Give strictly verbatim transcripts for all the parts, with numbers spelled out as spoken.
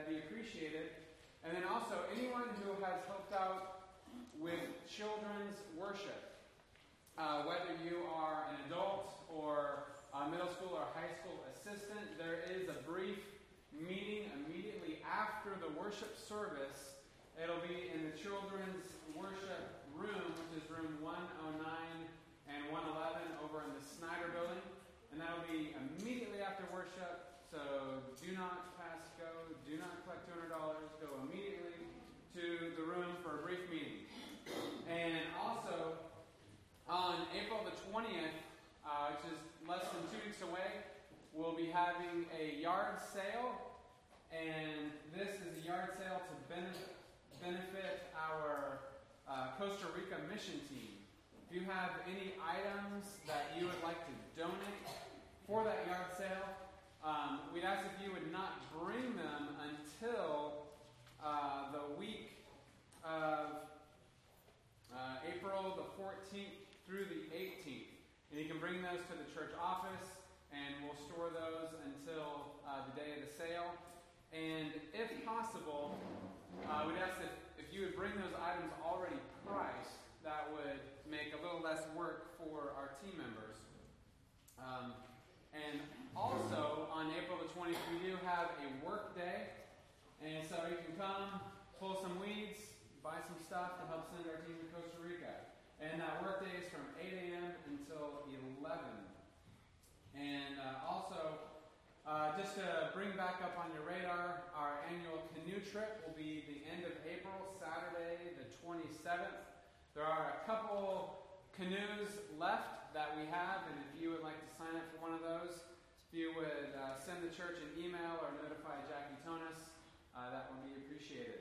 that'd be appreciated. And then also, anyone who has helped out with children's worship, uh, whether you are an adult or a middle school or high school assistant, there is a brief meeting immediately after the worship service. It'll be in the children's worship room, which is room one oh nine and one eleven over in the Snyder building. And that'll be immediately after worship. So do not pass go, do not collect two hundred dollars, go immediately to the room for a brief meeting. And also, on April the twentieth, uh, which is less than two weeks away, we'll be having a yard sale. And this is a yard sale to benefit, benefit our uh, Costa Rica mission team. If you have any items that you would like to donate for that yard sale, um, we'd ask if you would not bring them until uh, the week of uh, April the fourteenth through the eighteenth. And you can bring those to the church office, and we'll store those until uh, the day of the sale. And if possible, uh, we'd ask that if you would bring those items already priced, that would make a little less work for our team members. Um, and also, on April the twentieth, we do have a work day. And so you can come, pull some weeds, buy some stuff to help send our team to Costa Rica. And that work day is from eight a.m. until eleven. And uh, also, uh, just to bring back up on your radar, our annual canoe trip will be the end of April, Saturday the twenty-seventh. There are a couple canoes left that we have, and if you would like to sign up for one of those, if you would uh, send the church an email or notify Jackie Tonis, uh, that would be appreciated.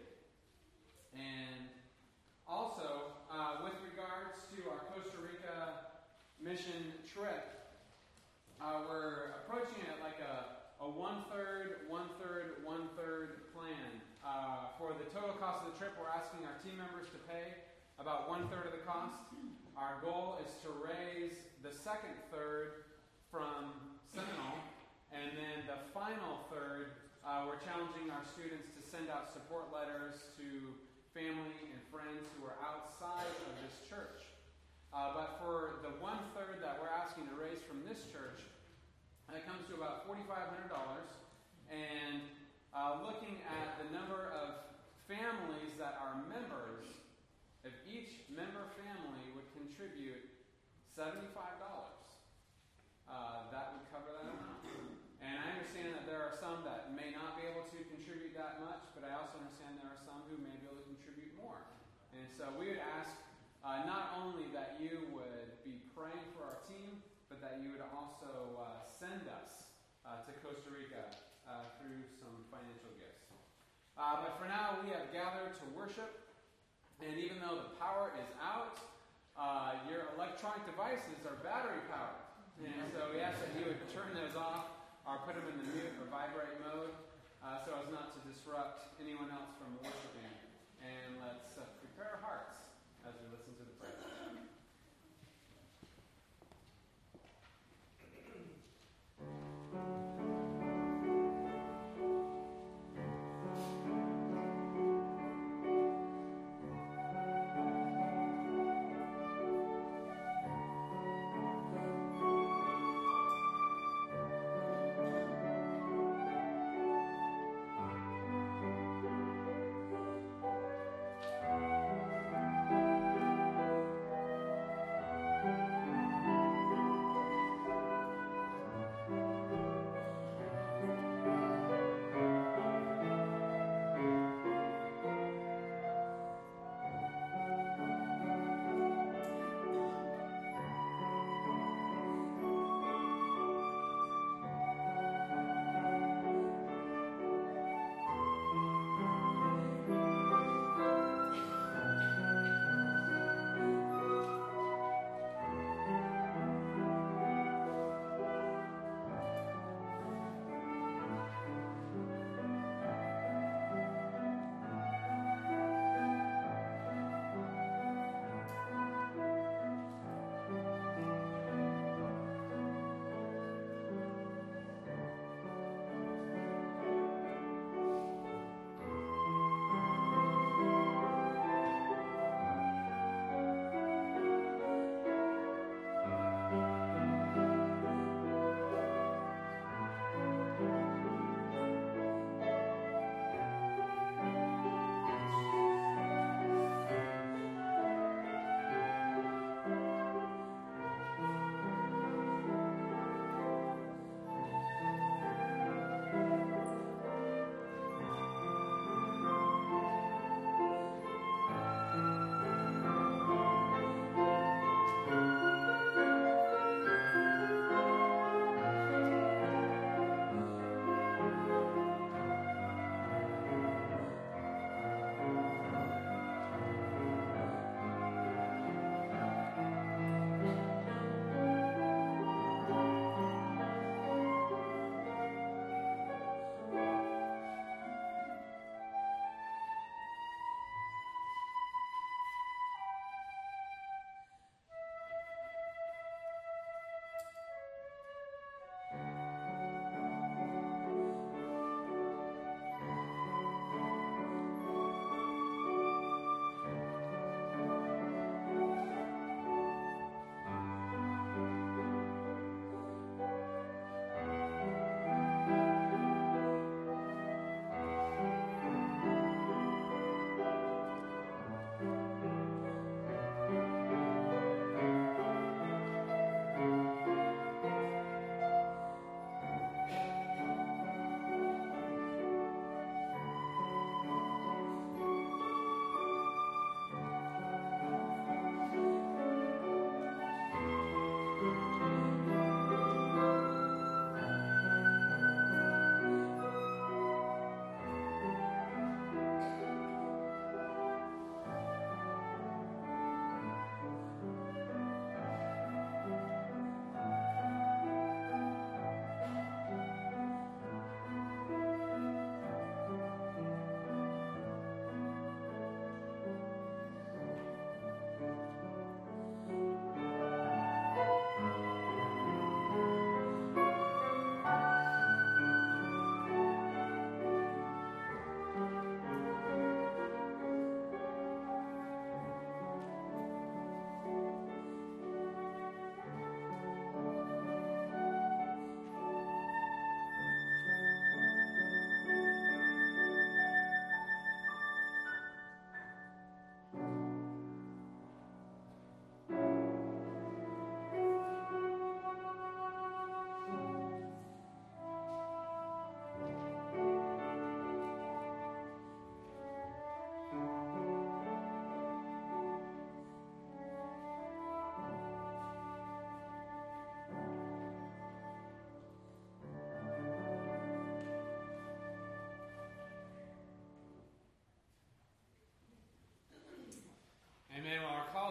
And also, uh, with regards to our Costa Rica mission trip, uh, we're approaching it like a, a one-third, one-third, one-third plan. Uh, for the total cost of the trip, we're asking our team members to pay about one-third of the cost. Our goal is to raise the second third from Seminole, and then the final third, uh, we're challenging our students to send out support letters to family and friends who are outside of this church. Uh, but for the one-third that we're asking to raise from this church, it comes to about four thousand five hundred dollars. And uh, looking at the number of families that are members, if each member family would contribute seventy-five dollars, uh, that would cover that amount. And I understand that there are some that may not be able to contribute that much, but I also understand there are some who may be able to contribute more. And so we would ask uh, not only that you would be praying for our team, but that you would also uh, send us uh, to Costa Rica uh, through some financial gifts. Uh, but for now, we have gathered to worship. And even though the power is out, uh, your electronic devices are battery powered. And so we ask that you would turn those off or put them in the mute or vibrate mode uh, so as not to disrupt anyone else from worshiping. And let's uh, prepare our hearts as we listen to the prayer.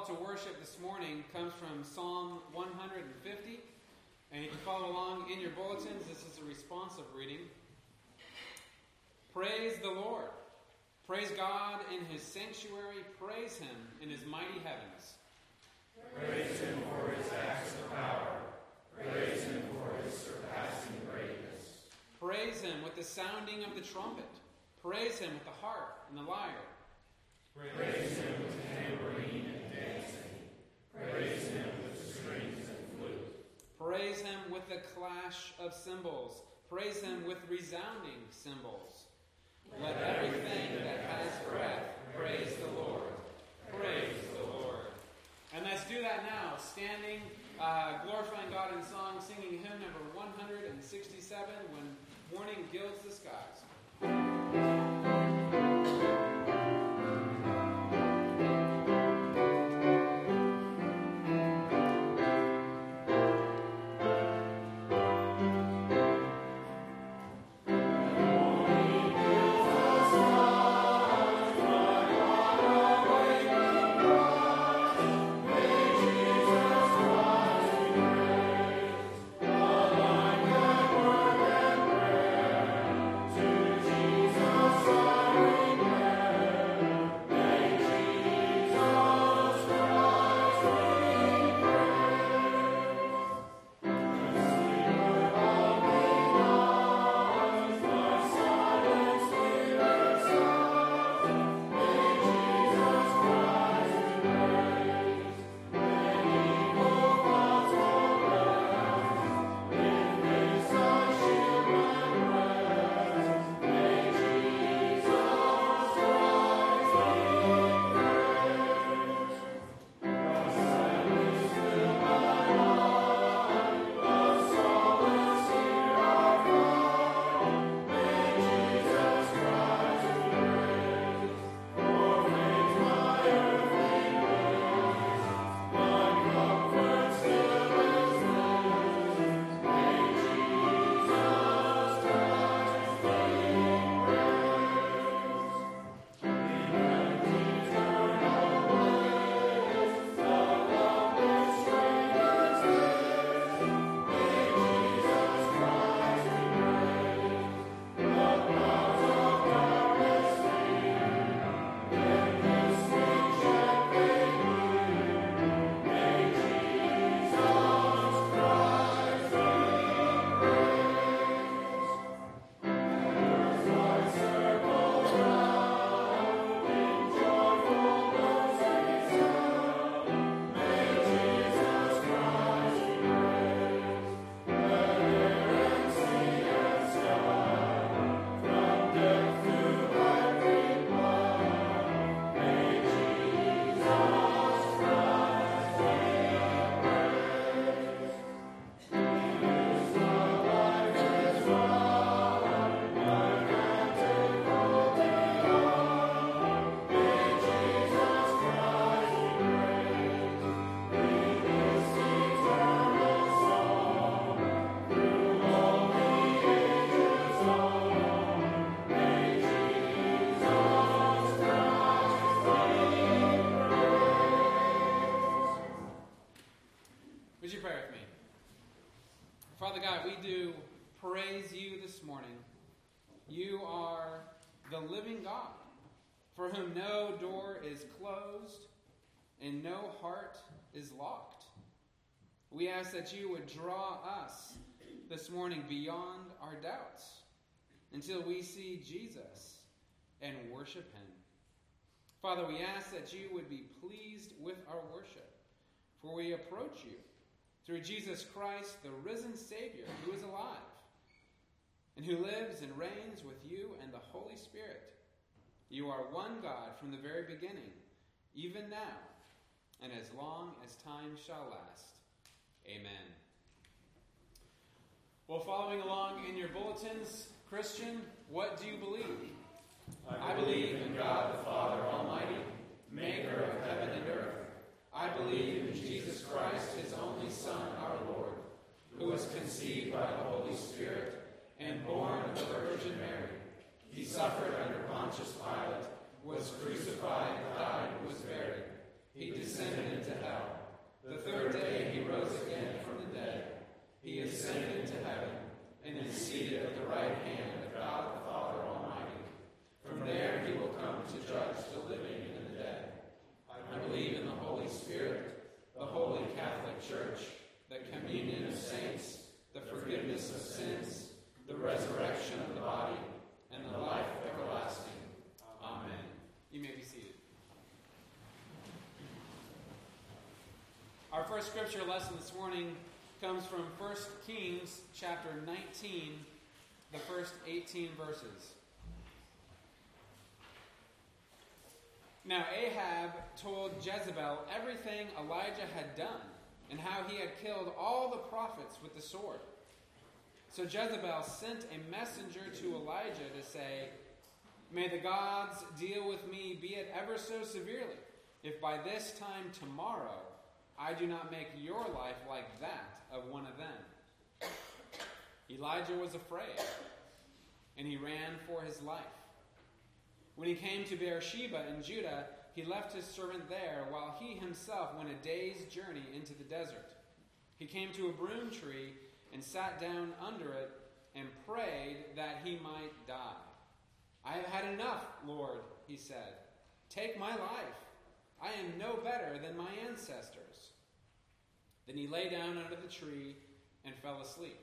to worship this morning comes from Psalm one hundred fifty. And you can follow along in your bulletins. This is a responsive reading. Praise the Lord. Praise God in his sanctuary. Praise him in his mighty heavens. Praise him for his acts of power. Praise him for his surpassing greatness. Praise him with the sounding of the trumpet. Praise him with the harp and the lyre. Praise him with tambourine and dancing. Praise him with strings and flute. Praise him with the clash of cymbals. Praise him with resounding cymbals. Let everything that has breath praise the Lord. Praise the Lord. And let's do that now, standing, uh, glorifying God in song, singing hymn number one hundred sixty-seven, When Morning Gilds the Skies. Father God, we do praise you this morning. You are the living God, for whom no door is closed and no heart is locked. We ask that you would draw us this morning beyond our doubts until we see Jesus and worship him. Father, we ask that you would be pleased with our worship, for we approach you through Jesus Christ, the risen Savior, who is alive and who lives and reigns with you and the Holy Spirit. You are one God from the very beginning, even now, and as long as time shall last. Amen. Well, following along in your bulletins, Christian, what do you believe? I believe in God the Father Almighty, maker of heaven and earth. I believe in Jesus Christ, his only Son, our Lord, who was conceived by the Holy Spirit and born of the Virgin Mary. He suffered under Pontius Pilate, was crucified, died, and was buried. He descended into hell. The third day he rose again from the dead. He ascended into heaven and is seated at the right hand of God the Father Almighty. From there he will come to judge the living and the dead. I believe in the Holy Spirit, the Holy Catholic Church, the communion of saints, the forgiveness of sins, the resurrection of the body, and the life everlasting. Amen. You may be seated. Our first scripture lesson this morning comes from First Kings chapter nineteen, the first eighteen verses. Now Ahab told Jezebel everything Elijah had done and how he had killed all the prophets with the sword. So Jezebel sent a messenger to Elijah to say, "May the gods deal with me, be it ever so severely, if by this time tomorrow I do not make your life like that of one of them." Elijah was afraid, and he ran for his life. When he came to Beersheba in Judah, he left his servant there, while he himself went a day's journey into the desert. He came to a broom tree and sat down under it and prayed that he might die. "I have had enough, Lord," he said. "Take my life. I am no better than my ancestors." Then he lay down under the tree and fell asleep.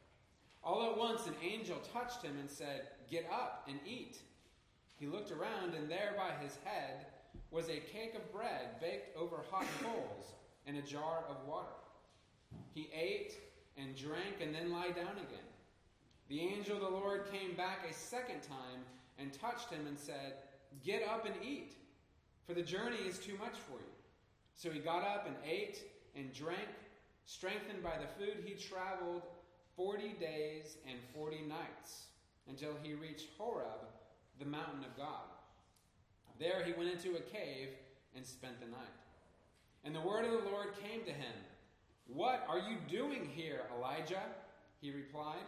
All at once an angel touched him and said, "Get up and eat." He looked around, and there by his head was a cake of bread baked over hot coals and a jar of water. He ate and drank and then lay down again. The angel of the Lord came back a second time and touched him and said, "Get up and eat, for the journey is too much for you." So he got up and ate and drank. Strengthened by the food, he traveled forty days and forty nights until he reached Horeb, the mountain of God. There he went into a cave and spent the night. And the word of the Lord came to him. "What are you doing here, Elijah?" He replied,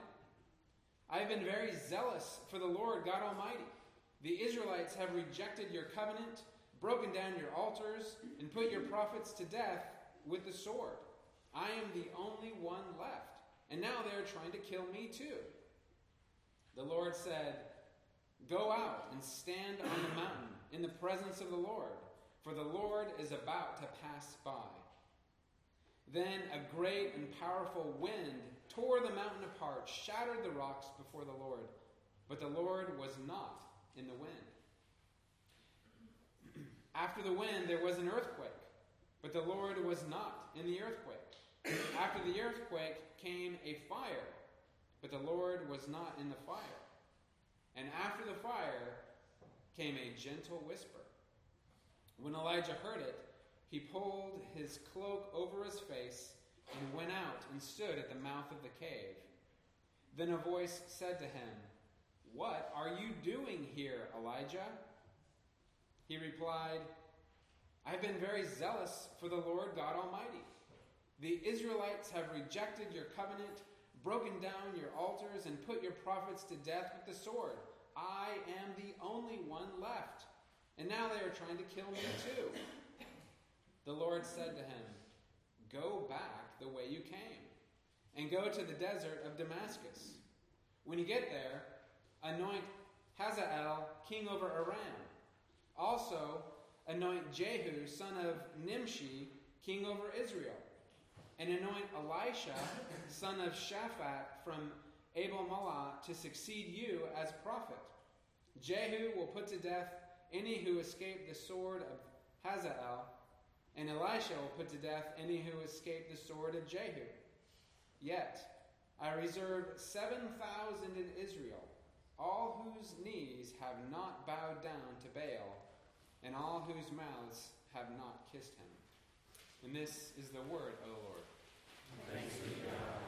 "I have been very zealous for the Lord God Almighty. The Israelites have rejected your covenant, broken down your altars, and put your prophets to death with the sword. I am the only one left, and now they are trying to kill me too." The Lord said, "Go out and stand on the mountain in the presence of the Lord, for the Lord is about to pass by." Then a great and powerful wind tore the mountain apart, shattered the rocks before the Lord, but the Lord was not in the wind. After the wind there was an earthquake, but the Lord was not in the earthquake. After the earthquake came a fire, but the Lord was not in the fire. And after the fire came a gentle whisper. When Elijah heard it, he pulled his cloak over his face and went out and stood at the mouth of the cave. Then a voice said to him, "What are you doing here, Elijah?" He replied, "I have been very zealous for the Lord God Almighty. The Israelites have rejected your covenant, broken down your altars, and put your prophets to death with the sword. I am the only one left, and now they are trying to kill me too." The Lord said to him, "Go back the way you came, and go to the desert of Damascus. When you get there, anoint Hazael king over Aram. Also anoint Jehu son of Nimshi king over Israel. And anoint Elisha son of Shaphat from Abel-Malah to succeed you as prophet. Jehu will put to death any who escape the sword of Hazael, and Elisha will put to death any who escape the sword of Jehu. Yet I reserve seven thousand in Israel, all whose knees have not bowed down to Baal, and all whose mouths have not kissed him." And this is the word of the Lord. Thanks be to God.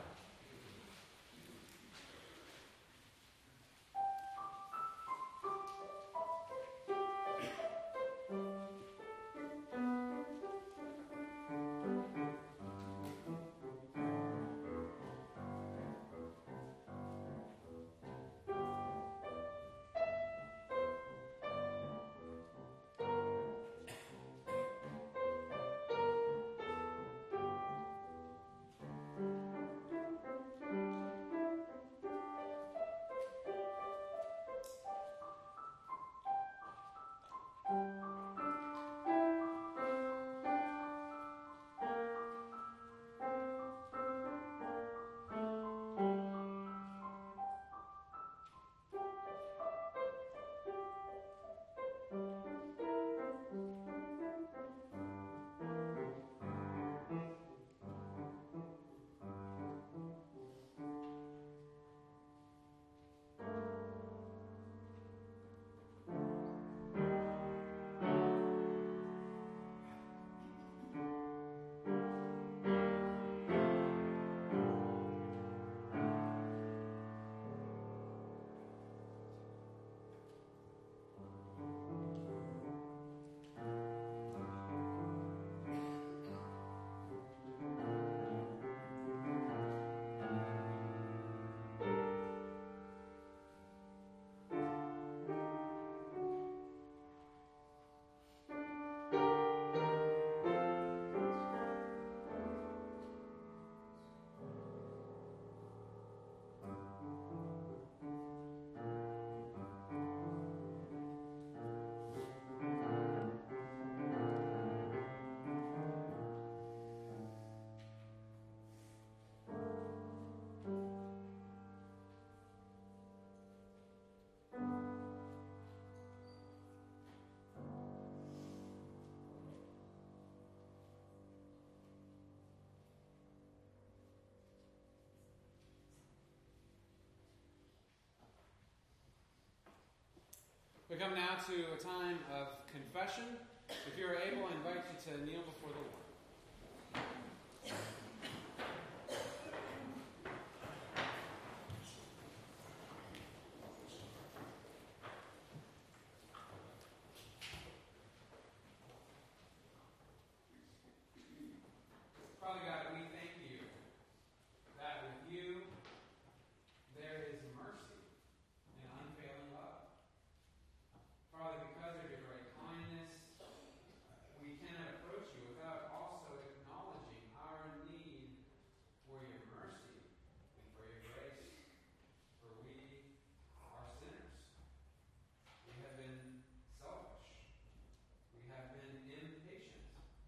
We come now to a time of confession. If you are able, I invite you to kneel before the Lord. Father God, we thank you that with you there is mercy and unfailing love. Father, because of your great kindness, we cannot approach you without also acknowledging our need for your mercy and for your grace. For we are sinners. We have been selfish. We have been impatient.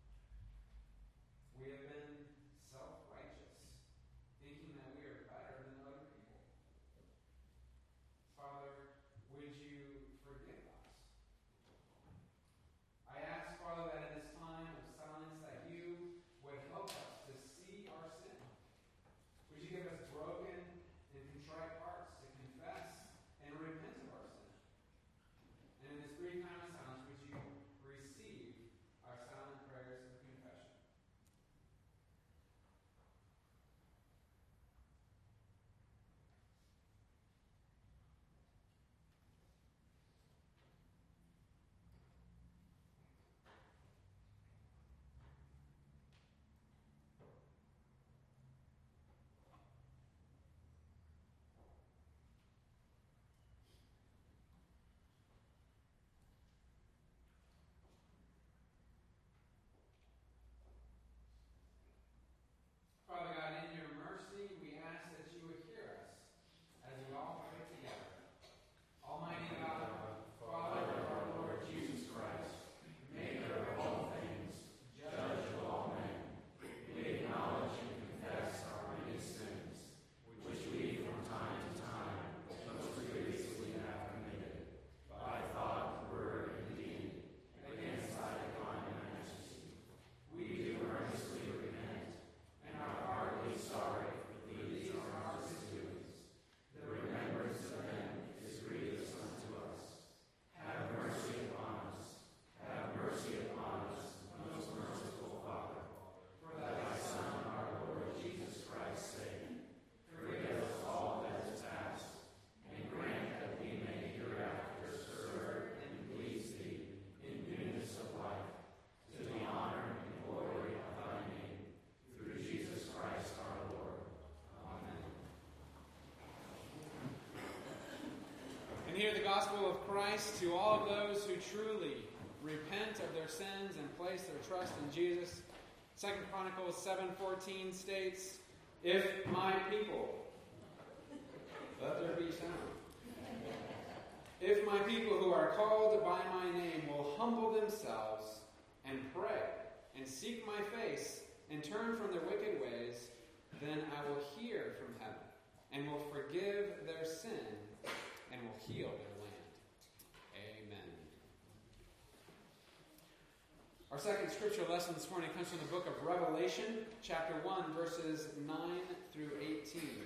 We have been self-righteous, thinking that we are better than other people. Father, would you forgive us? I ask, Father, that in this time of silence that you would help us to see our sin. Would you give us broken and contrite hearts to confess and repent of our sin? And in this brief time of silence, would you receive our silent prayers of confession? Father God, in your mercy, we ask that you would hear us as we all pray together. Almighty God, Father of our Lord Jesus Christ, maker of all things, judge of all men, we acknowledge and confess our many sins, which we from time to time most grievously have committed, by thought, word, and deed, against thy divine majesty. We do earnestly repent, and are heartily sorry for these our misdoings. The remembrance of them is grievous unto us. Have mercy upon us. Have mercy upon us, most merciful Father. For thy Son, our Lord Jesus Christ's sake, forgive us all that is past, and grant that we may hereafter serve and please thee in newness of life, to the honor and glory of thy name, through Jesus Christ our Lord. Amen. And hear the gospel of Christ to all of those who truly repent of their sins and place their trust in Jesus. Second Chronicles seven fourteen states, "If my people," let there be sound, "if my people who are called by my name will humble themselves and pray and seek my face and turn from their wicked ways, then I will hear from heaven and will forgive their sin and will heal their land." Amen. Our second scripture lesson this morning comes from the book of Revelation, chapter one, verses nine through eighteen.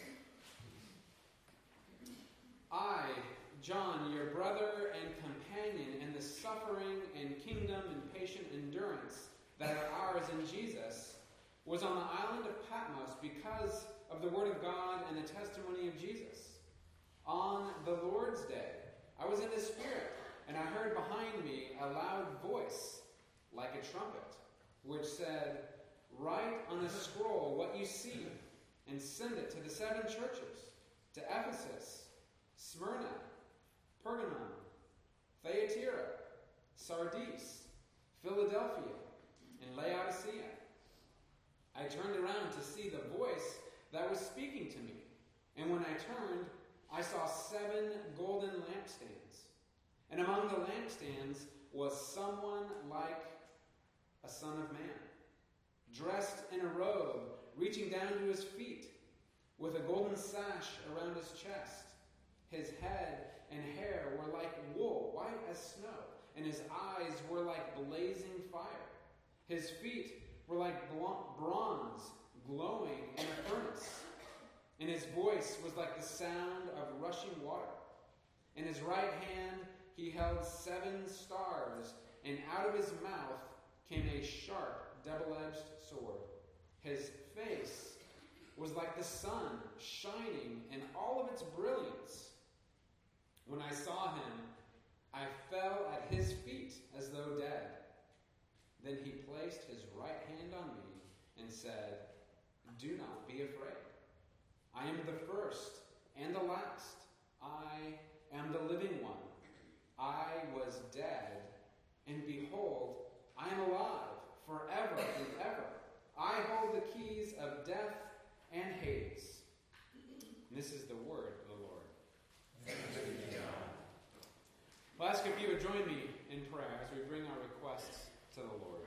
I, John, your brother and companion in the suffering and kingdom and patient endurance that are ours in Jesus, was on the island of Patmos because of the word of God and the testimony of Jesus. On the Lord's day, I was in the Spirit, and I heard behind me a loud voice, like a trumpet, which said, "Write on a scroll what you see, and send it to the seven churches, to Ephesus, Smyrna, Pergamum, Thyatira, Sardis, Philadelphia, and Laodicea." I turned around to see the voice that was speaking to me, and when I turned, I saw seven golden lampstands, and among the lampstands was someone like a son of man, dressed in a robe reaching down to his feet, with a golden sash around his chest. His head and hair were like wool, white as snow, and his eyes were like blazing fire. His feet were like bronze glowing in a furnace, and his voice was like the sound of rushing water. In his right hand he held seven stars, and out of his mouth came a sharp, double-edged sword. His face was like the sun shining in all of its brilliance. When I saw him, I fell at his feet as though dead. Then he placed his right hand on me and said, "Do not be afraid. I am the first and the last. I am the living one. I was dead, and behold, I am alive forever and ever. I hold the keys of death and Hades." And this is the word of the Lord. Well, I'll ask if you would join me in prayer as we bring our requests to the Lord.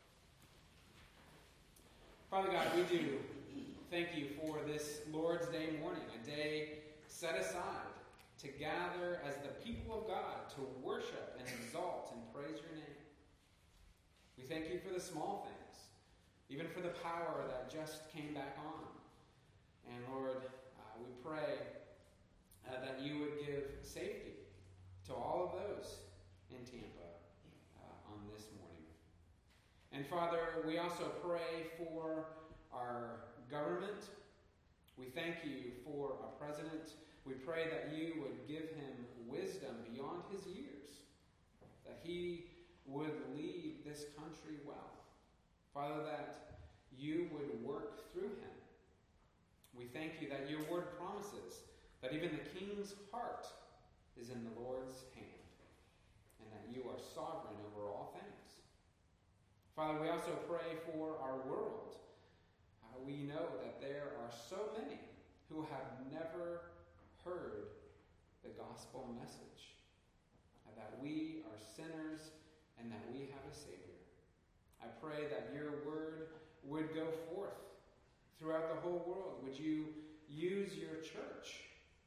Father God, we do thank you for this Lord's Day morning, a day set aside to gather as the people of God to worship and exalt and praise your name. We thank you for the small things, even for the power that just came back on. And Lord, uh, we pray uh, that you would give safety to all of those in Tampa uh, on this morning. And Father, we also pray for our government. We thank you for our president. We pray that you would give him wisdom beyond his years, that he would lead this country well. Father, that you would work through him. We thank you that your word promises that even the king's heart is in the Lord's hand, and that you are sovereign over all things. Father, we also pray for our world. Uh, we know that there are so many who have never heard the gospel message, uh, that we are sinners and that we have a Savior. I pray that your word would go forth throughout the whole world. Would you use your church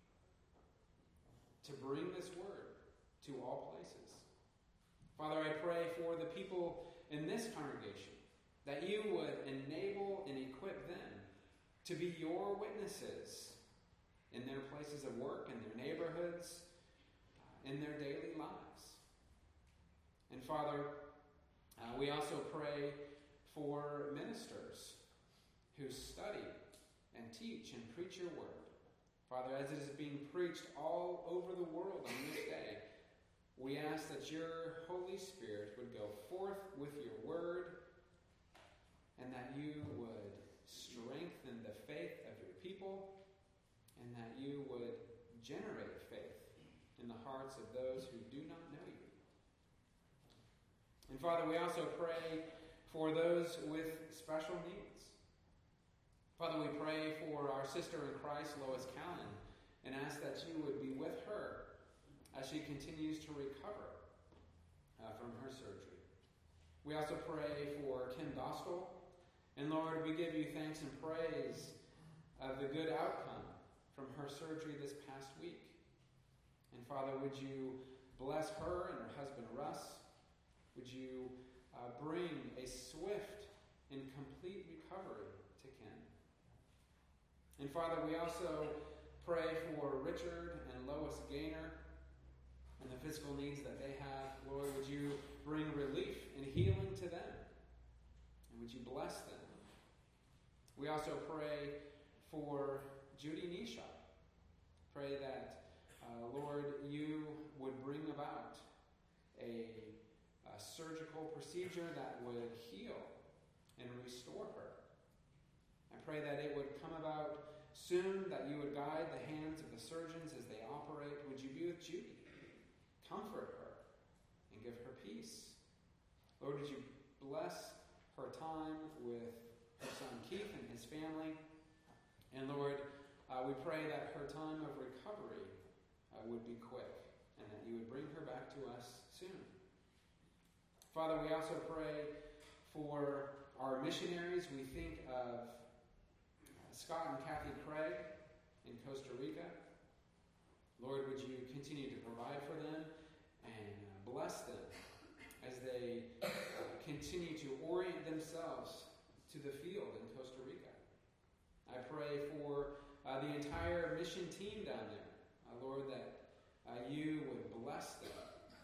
to bring this word to all places? Father, I pray for the people in this congregation, that you would enable and equip them to be your witnesses in their places of work, in their neighborhoods, in their daily lives. And Father, uh, we also pray for ministers who study and teach and preach your word. Father, as it is being preached all over the world on this day, we ask that your Holy Spirit would go forth with your word, and that you would strengthen the faith of your people, and that you would generate faith in the hearts of those who do not know you. And Father, we also pray for those with special needs. Father, we pray for our sister in Christ, Lois Callan, and ask that you would be with her as she continues to recover uh, from her surgery. We also pray for Kim Dostal. And Lord, we give you thanks and praise of the good outcome from her surgery this past week. And Father, would you bless her and her husband Russ? Would you uh, bring a swift and complete recovery to Kim? And Father, we also pray for Richard and Lois Gaynor and the physical needs that they have. Lord, would you bring relief and healing to them? And would you bless them? We also pray for Judy Nisha. Pray that, uh, Lord, you would bring about a, a surgical procedure that would heal and restore her. I pray that it would come about soon, that you would guide the hands of the surgeons as they operate. Would you be with Judy? Comfort her and give her peace. Lord, would you bless her time with her son Keith and his family. And Lord, uh, we pray that her time of recovery uh, would be quick, and that you would bring her back to us soon. Father, we also pray for our missionaries. We think of Scott and Kathy Craig in Costa Rica. Lord, would you continue to provide for them and uh, bless them as they uh, continue to orient themselves to the field in Costa Rica. I pray for uh, the entire mission team down there, uh, Lord, that uh, you would bless them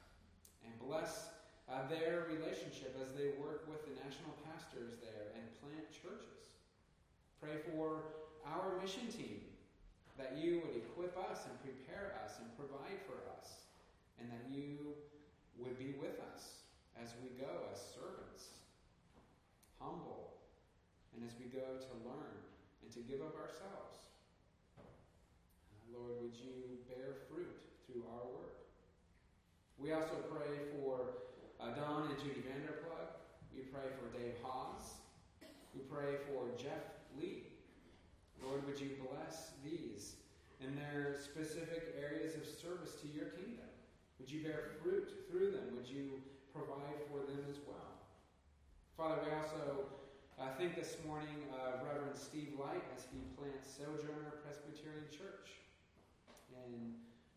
their relationship as they work with the national pastors there and plant churches. Pray for our mission team, that you would equip us and prepare us and provide for us, and that you would be with us as we go as servants, humble, and as we go to learn and to give of ourselves. Lord, would you bear fruit through our work? We also pray for uh, Don and Judy Vanderplug. We pray for Dave Haas. We pray for Jeff Lee. Lord, would you bless these in their specific areas of service to your kingdom? Would you bear fruit through them? Would you provide for them as well? Father, we also uh, think this morning of Reverend Steve Light as he plants Sojourner Presbyterian Church in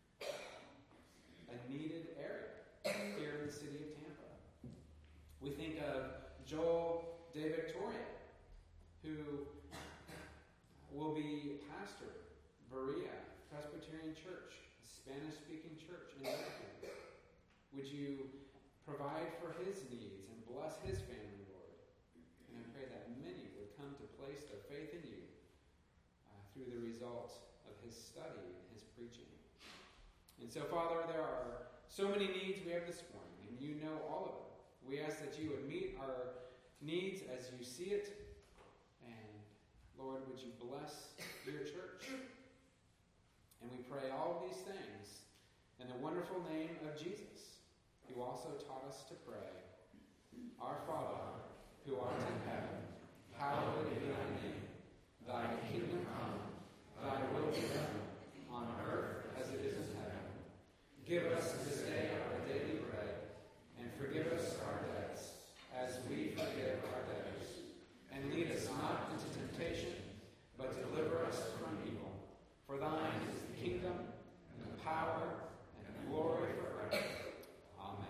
a needed area here in the city of Tampa. We think of Joel De Victoria, who will be pastor, Berea Presbyterian Church, a Spanish-speaking church in America. Would you provide for his needs and bless his family, Lord? And I pray that many would come to place their faith in you uh, through the result of his study and his preaching. And so, Father, there are so many needs we have this morning, and you know all of them. We ask that you would meet our needs as you see it, and Lord, would you bless your church? And we pray all of these things in the wonderful name of Jesus, who also taught us to pray. Our Father, who art in heaven, hallowed be thy name. Thy kingdom come, thy will be done, on earth as it is in heaven. Give us this day our daily bread, and forgive us our debts, as we forgive our debtors. And lead us not into temptation, but deliver us from evil. For thine is the kingdom, and the power, and the glory forever. Amen.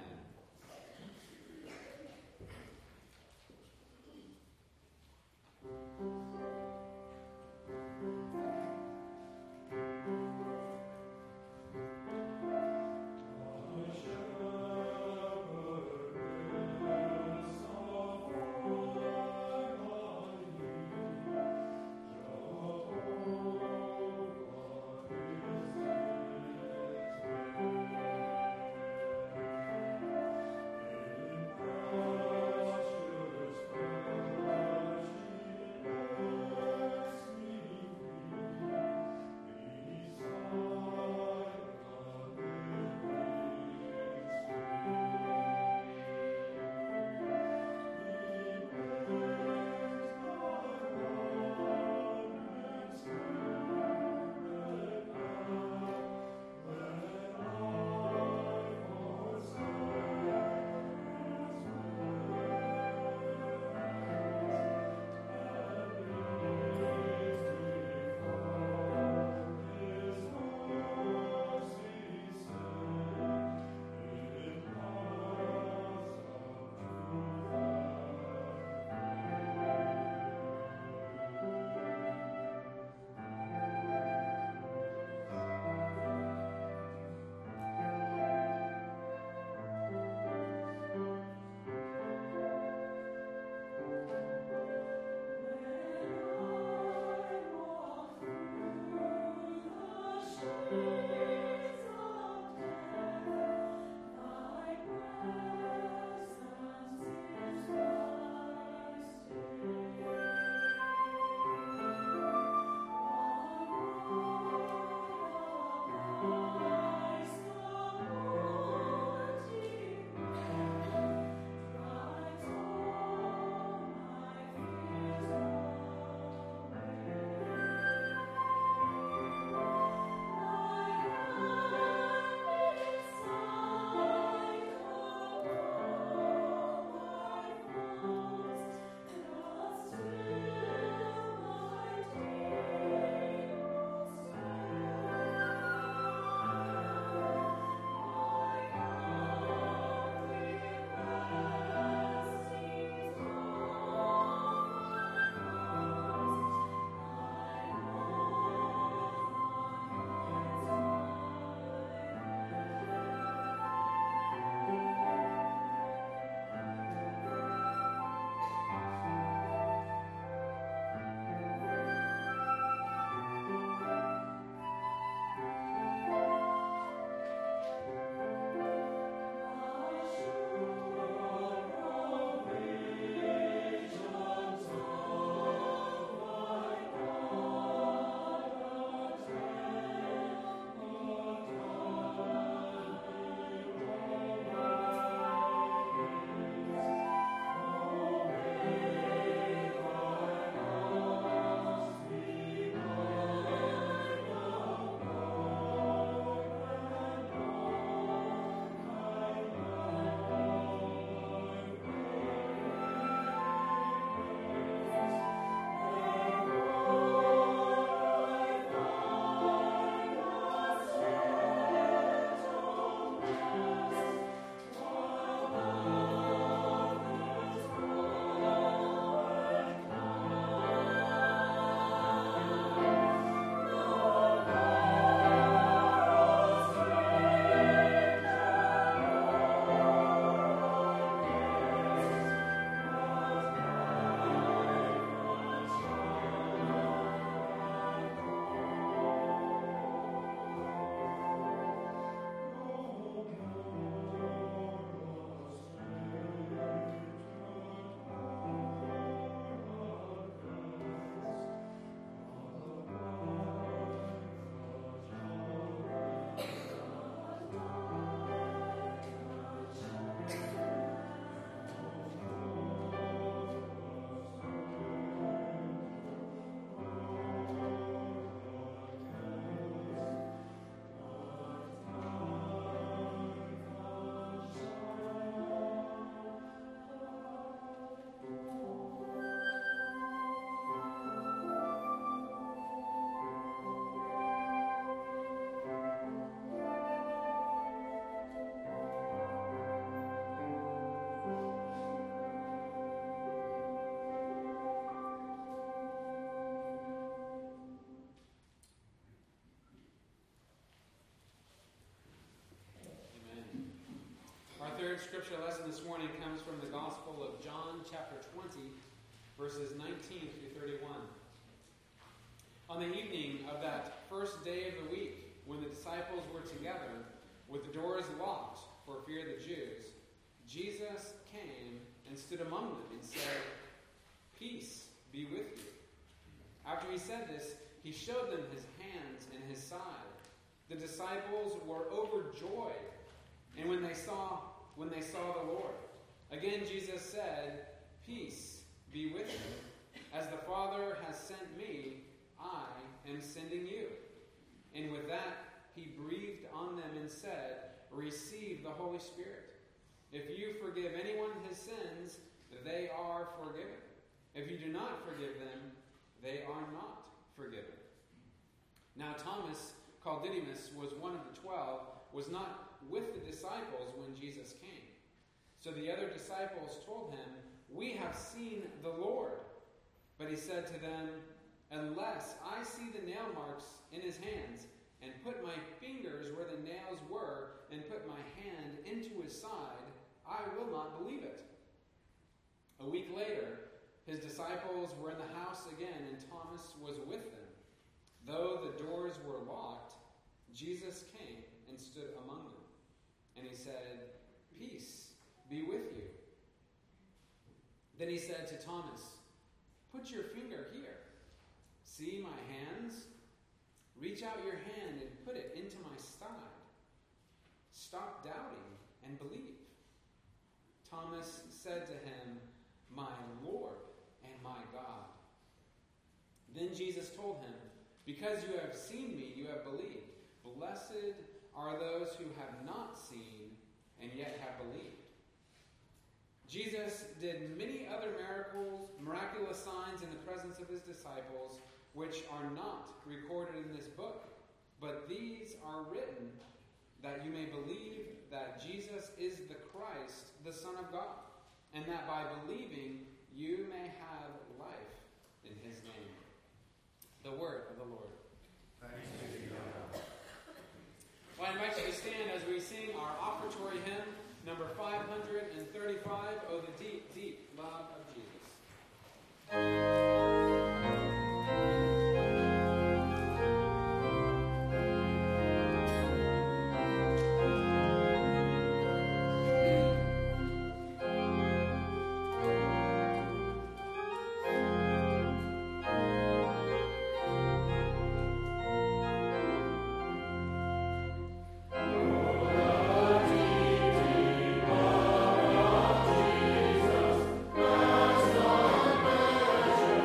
third scripture lesson this morning comes from the Gospel of John, chapter twenty, verses nineteen through thirty-one. On the evening of that first day of the week, when the disciples were together, with the doors locked for fear of the Jews, Jesus came and stood among them and said, "Peace be with you." After he said this, he showed them his hands and his side. The disciples were overjoyed, and when they saw when they saw the Lord, again Jesus said, "Peace be with you. As the Father has sent me, I am sending you." And with that, he breathed on them and said, "Receive the Holy Spirit. If you forgive anyone his sins, they are forgiven. If you do not forgive them, they are not forgiven." Now Thomas, called Didymus, was one of the twelve, was not with the disciples when Jesus came. So the other disciples told him, "We have seen the Lord." But he said to them, "Unless I see the nail marks in his hands, and put my fingers where the nails were, and put my hand into his side, I will not believe it." A week later, his disciples were in the house again, and Thomas was with them. Though the doors were locked, Jesus came and stood among them. And he said, "Peace be with you." Then he said to Thomas, "Put your finger here. See my hands? Reach out your hand and put it into my side. Stop doubting and believe." Thomas said to him, "My Lord and my God." Then Jesus told him, "Because you have seen me, you have believed. Blessed are those who have not seen and yet have believed." Jesus did many other miracles, miraculous signs in the presence of his disciples, which are not recorded in this book, but these are written that you may believe that Jesus is the Christ, the Son of God, and that by believing you may have life in his name. The word of the Lord. Thanks be to God. Well, I invite you to stand as we sing our offertory hymn, number five hundred thirty-five, "Oh, the deep, deep love of Jesus." Jesus,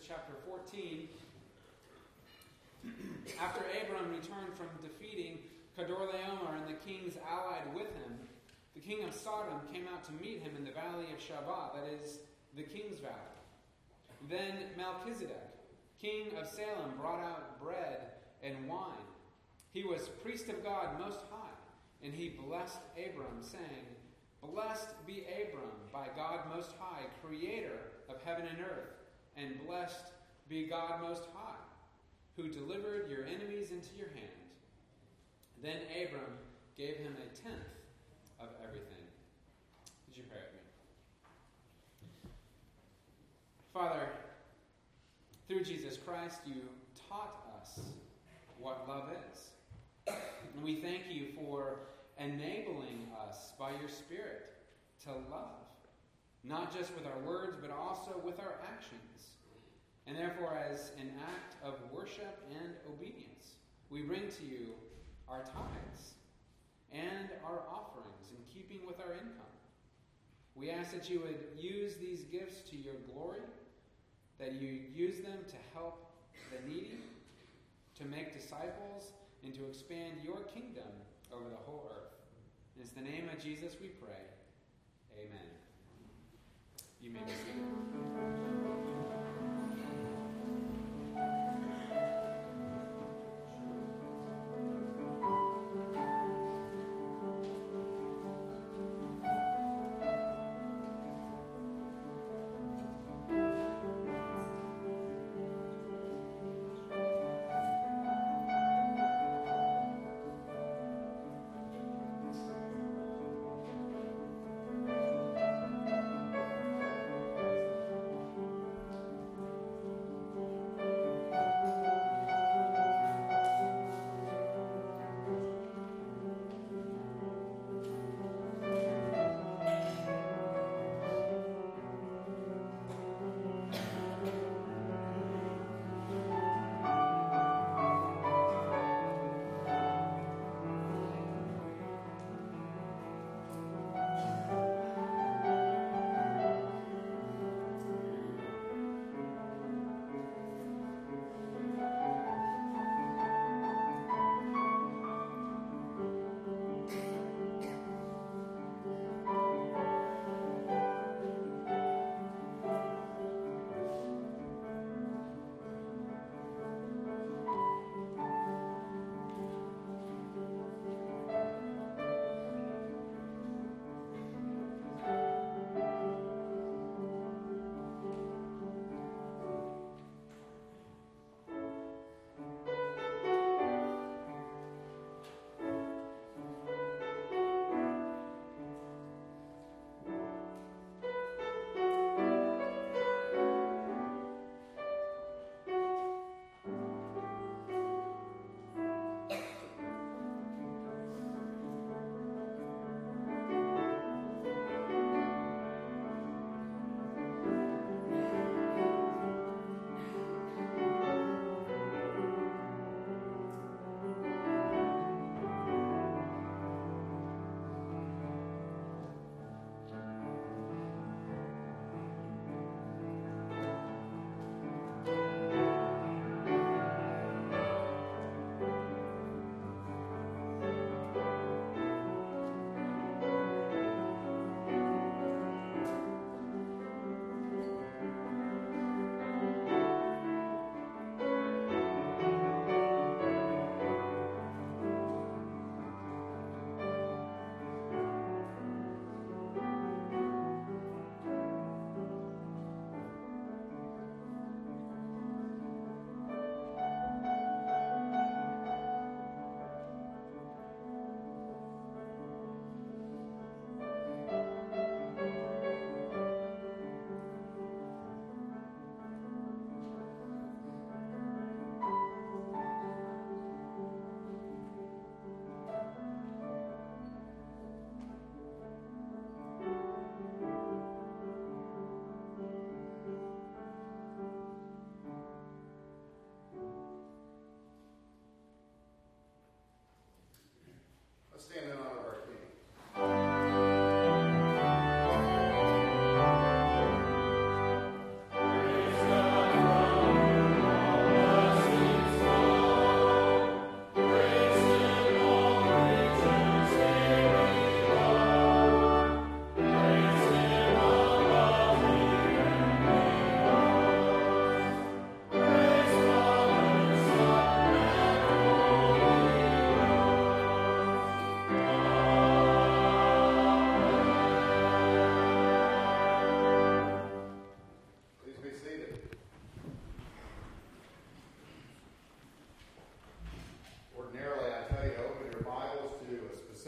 chapter fourteen. After Abram returned from defeating Kedorlaomer and the kings allied with him, the king of Sodom came out to meet him in the valley of Shavah, that is, the king's valley. Then Melchizedek, king of Salem, brought out bread and wine. He was priest of God Most High, and he blessed Abram, saying, Blessed be Abram by God Most High, creator of heaven and earth, and blessed be God Most High, who delivered your enemies into your hand. Then Abram gave him a tenth of everything. Would you pray with me? Father, through Jesus Christ, you taught us what love is. And we thank you for enabling us by your Spirit to love, not just with our words, but also with our actions. And therefore, as an act of worship and obedience, we bring to you our tithes and our offerings in keeping with our income. We ask that you would use these gifts to your glory, that you use them to help the needy, to make disciples, and to expand your kingdom over the whole earth. And it's the name of Jesus we pray. Amen. You may be seated.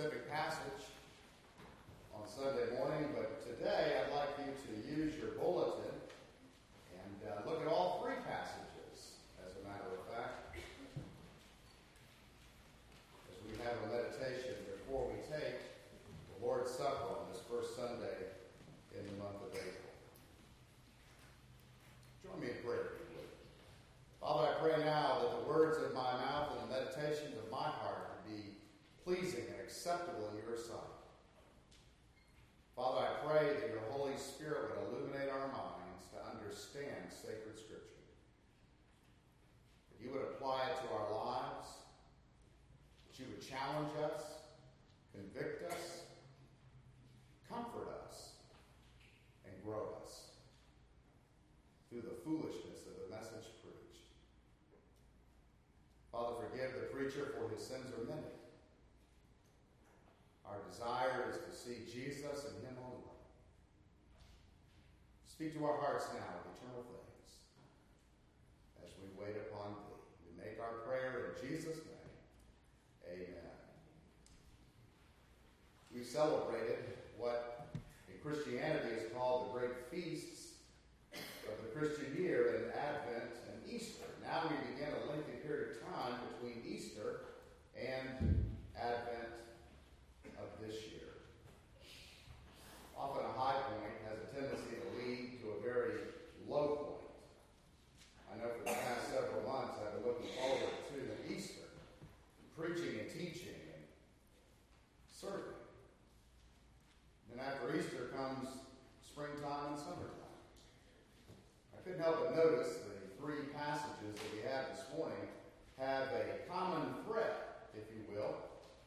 specific passage on Sunday morning, but today I'd like you to use your bulletin and uh, look at all three passages, as a matter of fact, as we have a meditation before we take the Lord's Supper on this first Sunday in the month of April. Join me in prayer, if you would. Father, I pray now that the words of my mouth and the meditations of my heart would be pleasing and acceptable in your sight. Father, I pray that your Holy Spirit would illuminate our minds to understand sacred Scripture. That you would apply it to our lives. That you would challenge us, convict us, comfort us, and grow us through the foolishness of the message preached. Father, forgive the preacher, for his sins are many. Our desire is to see Jesus and him only. Speak to our hearts now of eternal things as we wait upon thee. We make our prayer in Jesus' name. Amen. We've celebrated what in Christianity is called the great feasts of the Christian year in Advent and Easter. Now we begin a lengthy period of time between Easter and Advent of this year. Often a high point has a tendency to lead to a very low point. I know for the past several months I've been looking forward to Easter, preaching and teaching and serving. Then after Easter comes springtime and summertime. I couldn't help but notice the three passages that we have this morning have a common thread, if you will.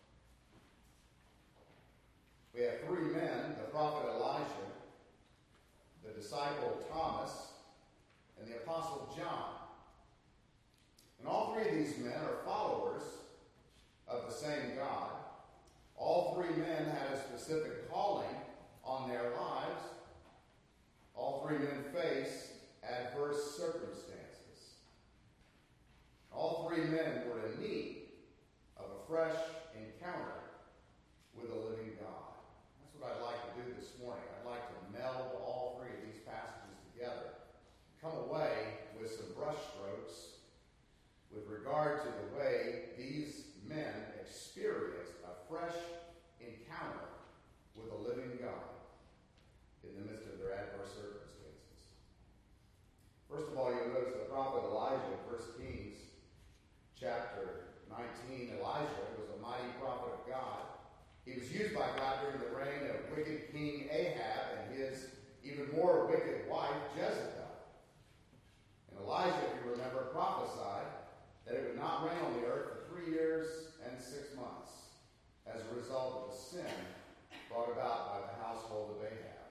We have three men, the prophet Elijah, the disciple Thomas, and the apostle John. And all three of these men are followers of the same God. All three men had a specific calling on their lives. All three men faced adverse circumstances. All three men were in need of a fresh encounter with a living God. That's what I'd like to do this morning. I'd like to meld all three of these passages together, come away with some brushstrokes with regard to the way these men experienced a fresh encounter with a living God in the midst of their adverse circumstances. First of all, you'll notice the prophet Elijah in First Kings chapter nineteen. Elijah was a mighty prophet of God. He was used by God during the reign of wicked King Ahab and his even more wicked wife, Jezebel. And Elijah, if you remember, prophesied that it would not rain on the earth for three years and six months as a result of the sin brought about by the household of Ahab.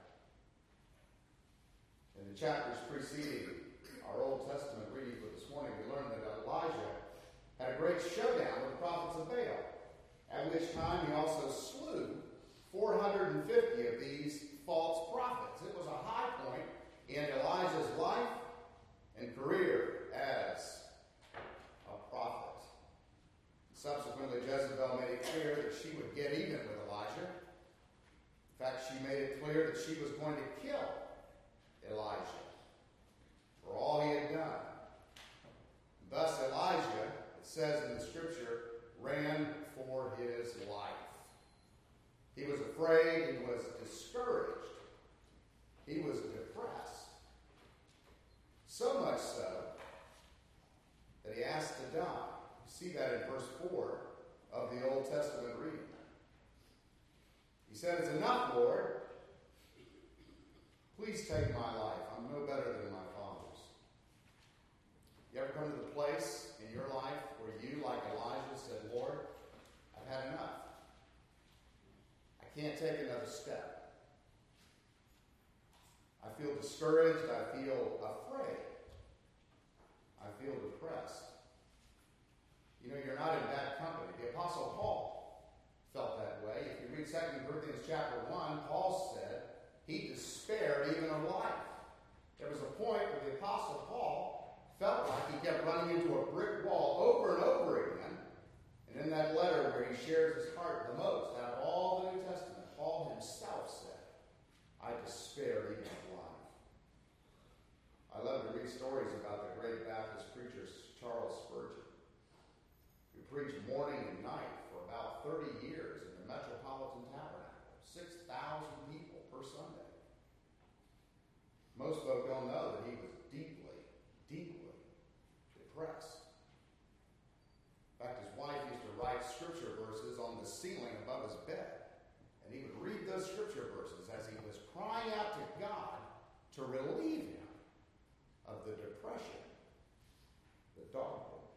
In the chapters preceding our Old Testament reading for this morning, we learned that Elijah had a great showdown with the prophets of Baal, at which time he also slew four hundred fifty of these false prophets. It was a high point in Elijah's life and career as a prophet. Subsequently, Jezebel made it clear that she would get even with Elijah. In fact, she made it clear that she was going to kill Elijah for all he had done. Thus, Elijah, it says in the scripture, ran for his life. He was afraid, he was discouraged, he was depressed. So much so that he asked to die. You see that in verse four of the Old Testament reading. He said, "It's enough, Lord. Please take my life. I'm no better than my father's." You ever come to the place in your life where you, like Elijah, said, "Lord, I've had enough. I can't take another step. I feel discouraged. I feel afraid. I feel depressed." You know, you're not in bad company. The Apostle Paul felt that way. If you read Second Corinthians chapter one, Paul said he despaired even of life. There was a point where the Apostle Paul felt like he kept running into a brick wall over and over again. And in that letter where he shares his heart the most, out of all preached morning and night for about thirty years in the Metropolitan Tabernacle. six thousand people per Sunday. Most folk don't know that he was deeply, deeply depressed. In fact, his wife used to write scripture verses on the ceiling above his bed. And he would read those scripture verses as he was crying out to God to relieve him of the depression that dogged him.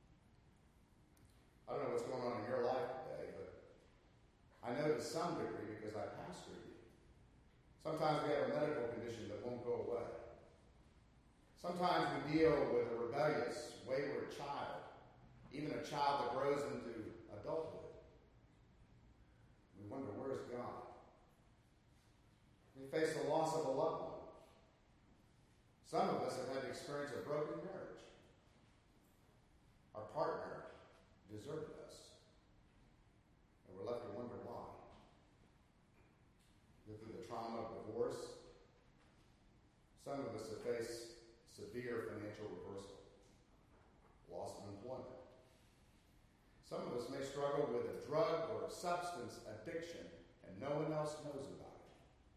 I don't know what's going on in your life today, but I know to some degree because I pastor you. Sometimes we have a medical condition that won't go away. Sometimes we deal with a rebellious, wayward child, even a child that grows into adulthood. We wonder, where's God? We face the loss of a loved one. Some of us have had to experience a broken marriage. Our partner deserted us, and we're left to wonder why. Through the trauma of divorce, some of us have faced severe financial reversal, loss of employment. Some of us may struggle with a drug or a substance addiction, and no one else knows about it.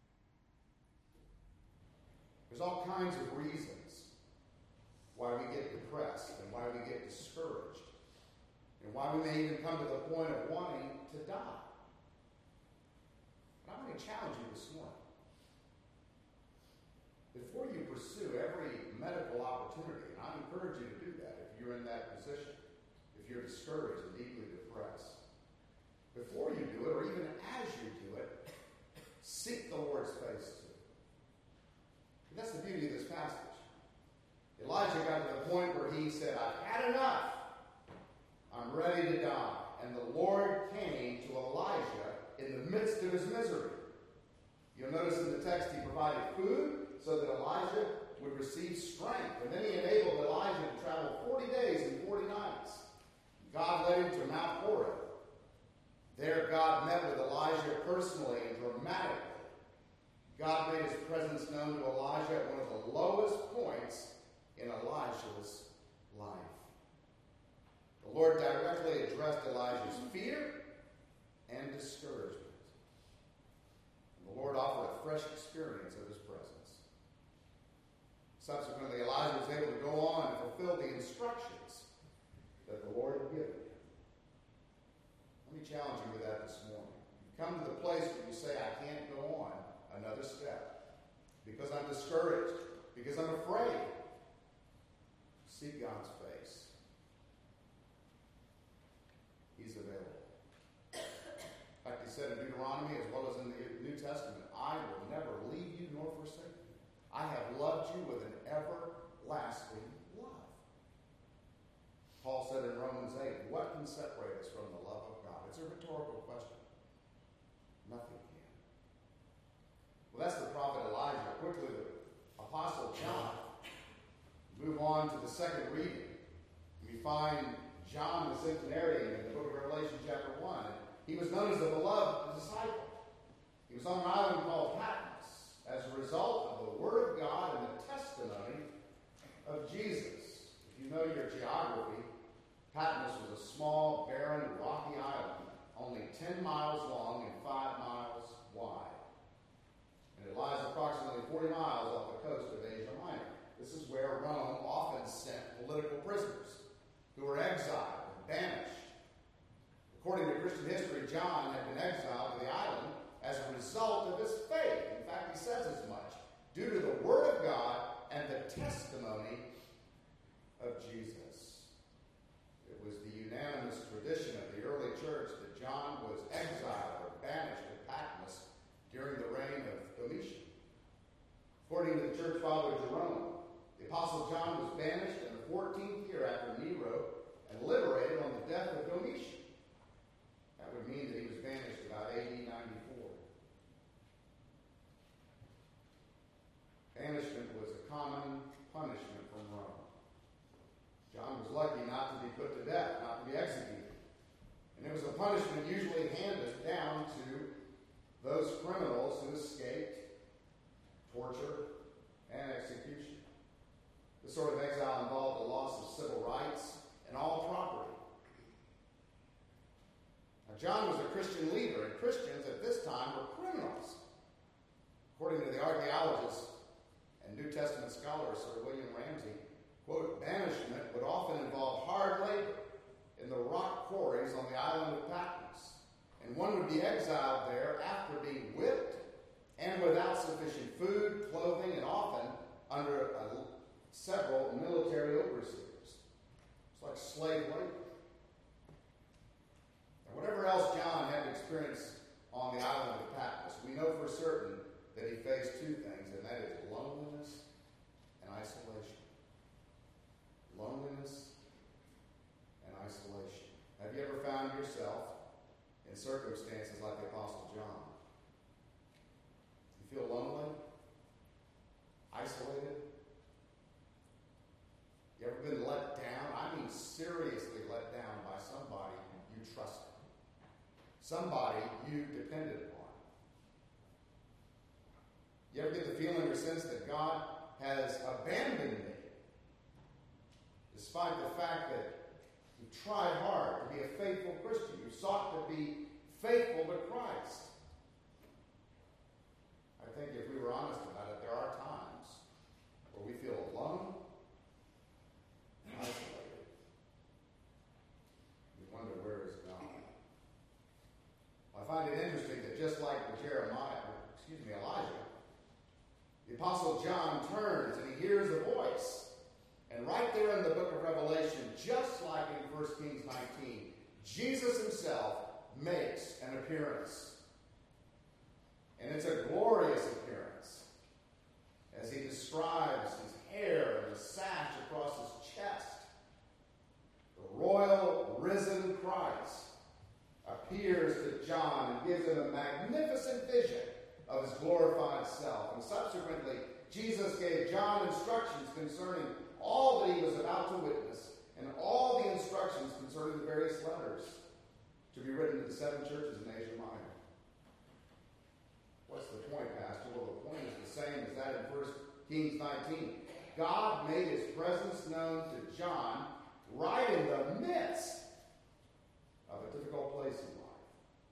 There's all kinds of reasons why we get depressed and why we get discouraged, and why we may even come to the point of wanting to die. But I want to challenge you this morning. Before you pursue every medical opportunity, and I encourage you to do that if you're in that position, if you're discouraged and deeply depressed, before you do it, or even as you do it, seek the Lord's face too. And that's the beauty of this passage. Elijah got to the point where he said, I've had enough. I'm ready to die. And the Lord came to Elijah in the midst of his misery. You'll notice in the text he provided food so that Elijah would receive strength. And then he enabled Elijah to travel forty days and forty nights. God led him to Mount Horeb. There God met with Elijah personally and dramatically. God made his presence known to Elijah at one of the lowest points in Elijah's life. The Lord directly addressed Elijah's fear and discouragement. And the Lord offered a fresh experience of his presence. Subsequently, Elijah was able to go on and fulfill the instructions that the Lord had given him. Let me challenge you with that this morning. You come to the place where you say, I can't go on another step because I'm discouraged, because I'm afraid. Seek God's face. He's available. In fact, he said in Deuteronomy as well as in the New Testament, I will never leave you nor forsake you. I have loved you with an everlasting love. Paul said in Romans eight, what can separate us from the love of God? It's a rhetorical question. Nothing can. Well, that's the prophet Elijah. Quickly, the Apostle John. Move on to the second reading. We find John the centenarian in the book of Revelation chapter one. He was known as the beloved disciple. He was on an island called Patmos as a result of the word of God and the testimony of Jesus. If you know your geography, Patmos was a small, barren, rocky island, only ten miles long and five miles wide. And it lies approximately forty miles off the coast of Asia Minor. This is where Rome often sent political prisoners who were exiled and banished. According to Christian history, John had been exiled to the island as a result of his faith. In fact, he says as much, due to the word of God and the testimony of Jesus. It was the unanimous tradition of the early church that John was exiled or banished to Patmos during the reign of Domitian. According to the church father Jerome, the Apostle John was banished in the fourteenth year after Nero and liberated on the death of Domitian. That would mean that he was banished about A D ninety-four. Banishment was a common punishment from Rome. John was lucky not to be put to death, not to be executed. And it was a punishment usually handed down to those criminals who escaped torture and execution. This sort of exile involved the loss of civil rights and all property. Now, John was a Christian leader, and Christians at this time were criminals. According to the archaeologist and New Testament scholar Sir William Ramsay, quote, banishment would often involve hard labor in the rock quarries on the island of Patmos, and one would be exiled there after being whipped and without sufficient food, clothing, and often under a, several military overseers. It's like slave labor. And whatever else John had experienced on the island of Patmos, we know for certain that he faced two things, and that is loneliness and isolation. Loneliness and isolation. Have you ever found yourself in circumstances like the Apostle John? You feel lonely? Isolated? You ever been let down? I mean seriously let down by somebody you trusted. Somebody you depended upon. You ever get the feeling or sense that God has abandoned me? Despite the fact that you tried hard to be a faithful Christian. You sought to be faithful to Christ. I think if we were honest about it, there are times where we feel alone and isolated. We wonder, where is God? I find it interesting that just like with Jeremiah, excuse me, Elijah, the Apostle John turns and he hears a voice. And right there in the book of Revelation, just like in First Kings nineteen, Jesus himself makes an appearance. And it's a glorious appearance as he describes his hair and the sash across his chest. The royal risen Christ appears to John and gives him a magnificent vision of his glorified self. And subsequently, Jesus gave John instructions concerning all that he was about to witness and all the instructions concerning the various letters to be written to the seven churches in Asia Minor. What's the point, Pastor? Well, the point is the same as that in First Kings nineteen. God made his presence known to John right in the midst of a difficult place in life.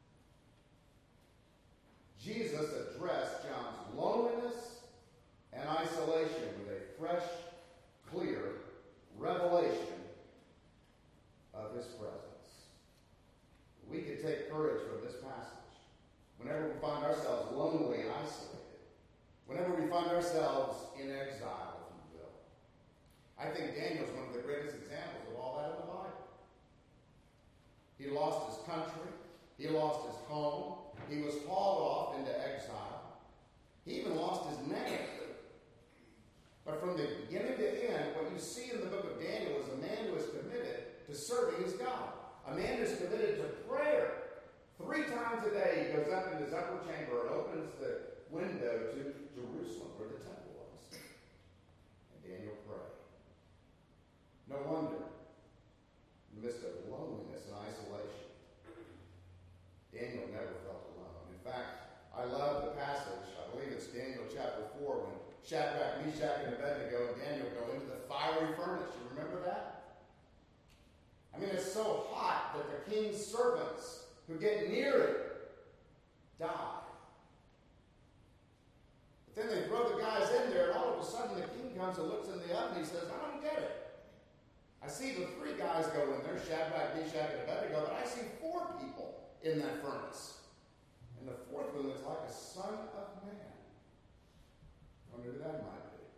Jesus addressed John's loneliness and isolation with a fresh, clear revelation of his presence. We could take courage from this passage. Whenever we find ourselves lonely and isolated, whenever we find ourselves in exile, if you will. I think Daniel's one of the greatest examples of all that in the Bible. He lost his country. He lost his home. He was hauled off into exile. He even lost his name. But from the beginning to end, what you see in the book of Daniel is a man who is committed to serving his God. A man who is committed to prayer. Three times a day he goes up in his upper chamber and opens the window to Jerusalem, where the temple was. And Daniel prayed. No wonder, in the midst of loneliness and isolation, Daniel never felt alone. In fact, I love the passage, I believe it's Daniel chapter four, when Shadrach, Meshach, and Abednego and Daniel go into the fiery furnace. You remember that? I mean, it's so hot that the king's servants who get near it die. But then they throw the guys in there, and all of a sudden the king comes and looks in the oven and he says, I don't get it. I see the three guys go in there, Shadrach, Meshach, and Abednego, but I see four people in that furnace. And the fourth one is like a son of man. I wonder who that might be.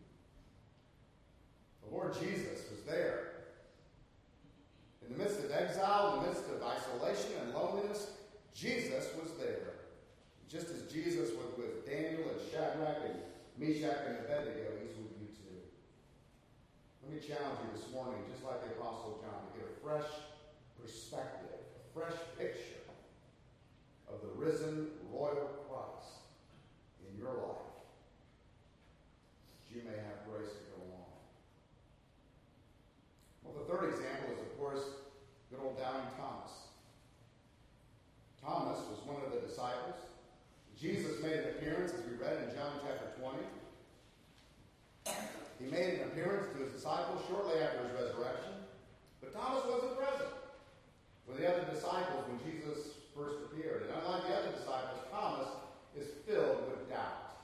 The Lord Jesus was there. In the midst of exile, in the midst of isolation and loneliness, Jesus was there. Just as Jesus was with Daniel and Shadrach and Meshach and Abednego, he's with you too. Let me challenge you this morning, just like the Apostle John, to get a fresh perspective, a fresh picture of the risen royal Christ in your life, that you may have grace to go on. Well, the third example is, of course, good old Doubting Thomas. Thomas was one of the disciples. Jesus made an appearance, as we read in John chapter twenty. He made an appearance to his disciples shortly after his resurrection, but Thomas wasn't present with the other disciples when Jesus first appeared. And unlike the other disciples, Thomas is filled with doubt.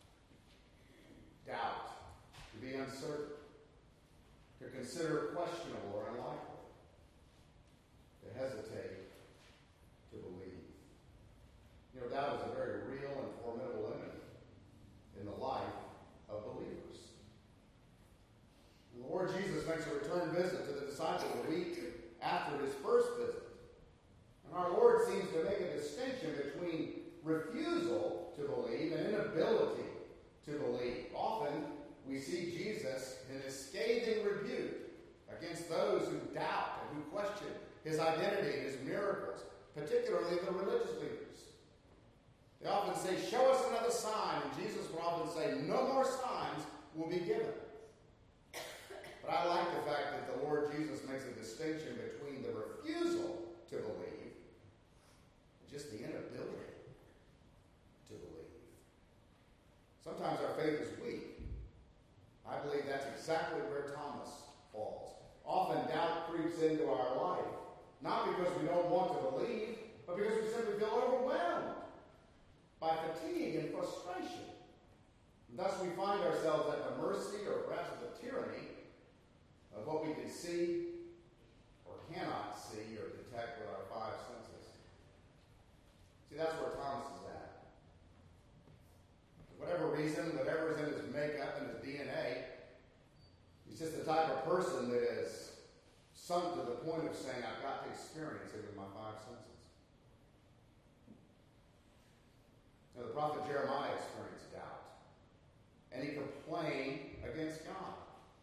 Doubt. To be uncertain. To consider questionable or unlikely. To hesitate. To believe. You know, doubt is a very real and formidable enemy in the life of believers. And the Lord Jesus makes a return visit to the disciples a week after his first visit. And our Lord seems to make a distinction between refusal to believe and inability to believe. Often we see Jesus in his scathing rebuke against those who doubt and who question his identity and his miracles, particularly the religious leaders. They often say, show us another sign, and Jesus will often say, no more signs will be given. But I like the fact that the Lord Jesus makes a distinction between the refusal to believe and just the inability to believe. Sometimes our faith is weak. I believe that's exactly where Thomas falls. Often doubt creeps into our life, not because we don't want to believe, but because we simply feel overwhelmed by fatigue and frustration. And thus we find ourselves at the mercy or perhaps the tyranny of what we can see or cannot see or detect with our five senses. See, that's where Thomas is at. For whatever reason, whatever is in his makeup and his D N A, he's just the type of person that is sunk to the point of saying, I've got to experience it with my five senses. Now, the prophet Jeremiah experienced doubt, and he complained against God.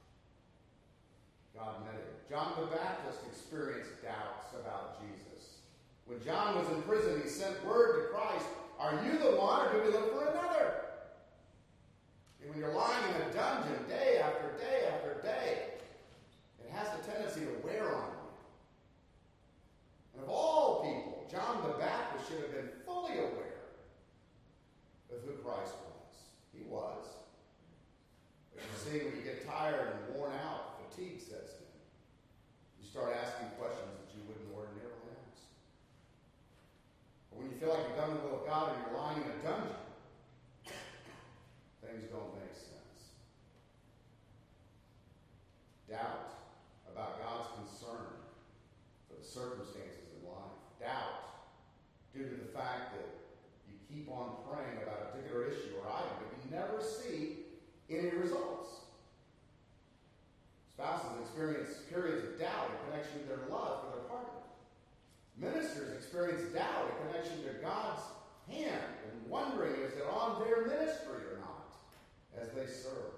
God met him. John the Baptist experienced doubts about Jesus. When John was in prison, he sent word to Christ, are you the one, or do we look for another? And when you're lying in a dungeon day after day after day, it has the tendency to wear on you. And of all people, John the Baptist should have been fully aware of who Christ was. He was. But you see, when you get tired and worn out, fatigue sets in. You start asking questions that you wouldn't ordinarily ask. But when you feel like you've done the will of God and you're lying in a dungeon, things don't make sense. Doubt about God's concern for the circumstances in life. Doubt due to the fact that you keep on praying about a particular issue or item, but you never see any results. Spouses experience periods of doubt in connection to their love for their partner. Ministers experience doubt in connection to God's hand and wondering is it on their ministry or not as they serve.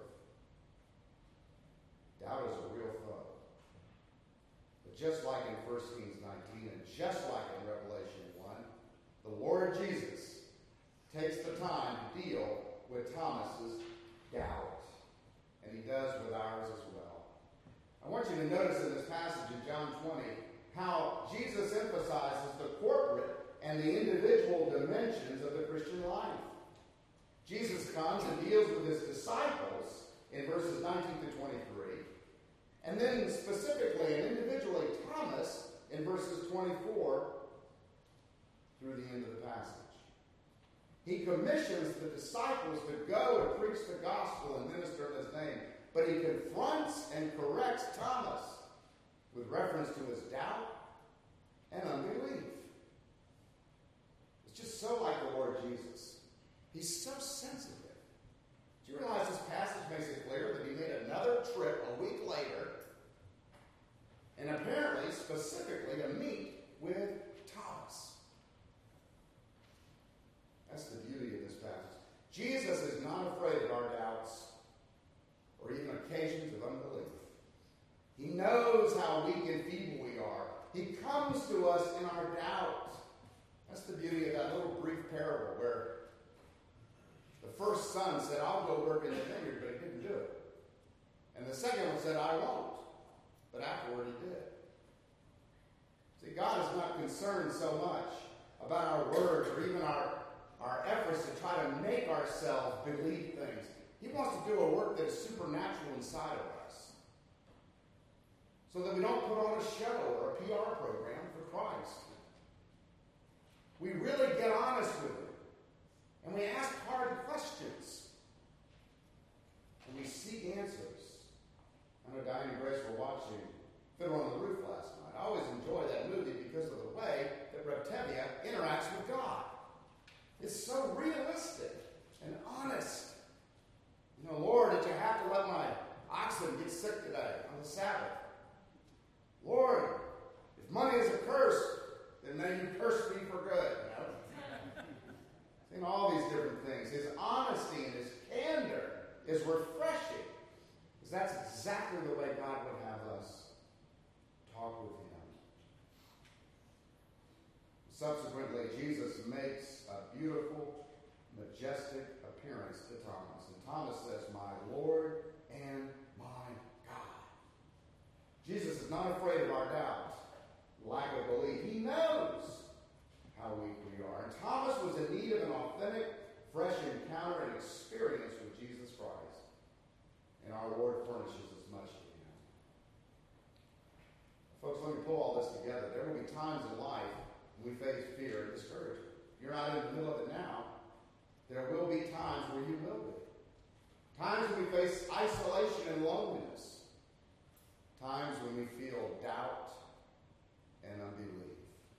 Doubt is a real foe. But just like in First Kings nineteen and just like in Revelation one, the Lord Jesus takes the time to deal with Thomas's doubt. And he does with ours as well. I want you to notice in this passage in John twenty how Jesus emphasizes the corporate and the individual dimensions of the Christian life. Jesus comes and deals with his disciples in verses nineteen to twenty-three, and then specifically and individually Thomas in verses twenty-four through the end of the passage. He commissions the disciples to go and preach the gospel and minister in his name. But he confronts and corrects Thomas with reference to his doubt and unbelief. It's just so like the Lord Jesus. He's so sensitive. Do you realize this passage makes it clear that he made another trip a week later and apparently specifically to meet with Thomas? That's the beauty of this passage. Jesus is not afraid of our doubts or even occasions of unbelief. He knows how weak and feeble we are. He comes to us in our doubt. That's the beauty of that little brief parable where the first son said, I'll go work in the vineyard, but he didn't do it. And the second one said, I won't. But afterward he did. See, God is not concerned so much about our words or even our, our efforts to try to make ourselves believe things. He wants to do a work that is supernatural inside of us. So that we don't put on a show or a P R program for Christ. Subsequently, Jesus makes a beautiful, majestic appearance to Thomas. And Thomas says, "My Lord and my God." Jesus is not afraid of our doubt, lack of belief. He knows how weak we are. And Thomas was in need of an authentic, fresh encounter and experience with Jesus Christ. And our Lord furnishes as much to him. Folks, let me pull all this together. There will be times in life when we face fear and discouragement. If you're not in the middle of it now, there will be times where you will be. Times when we face isolation and loneliness. Times when we feel doubt and unbelief.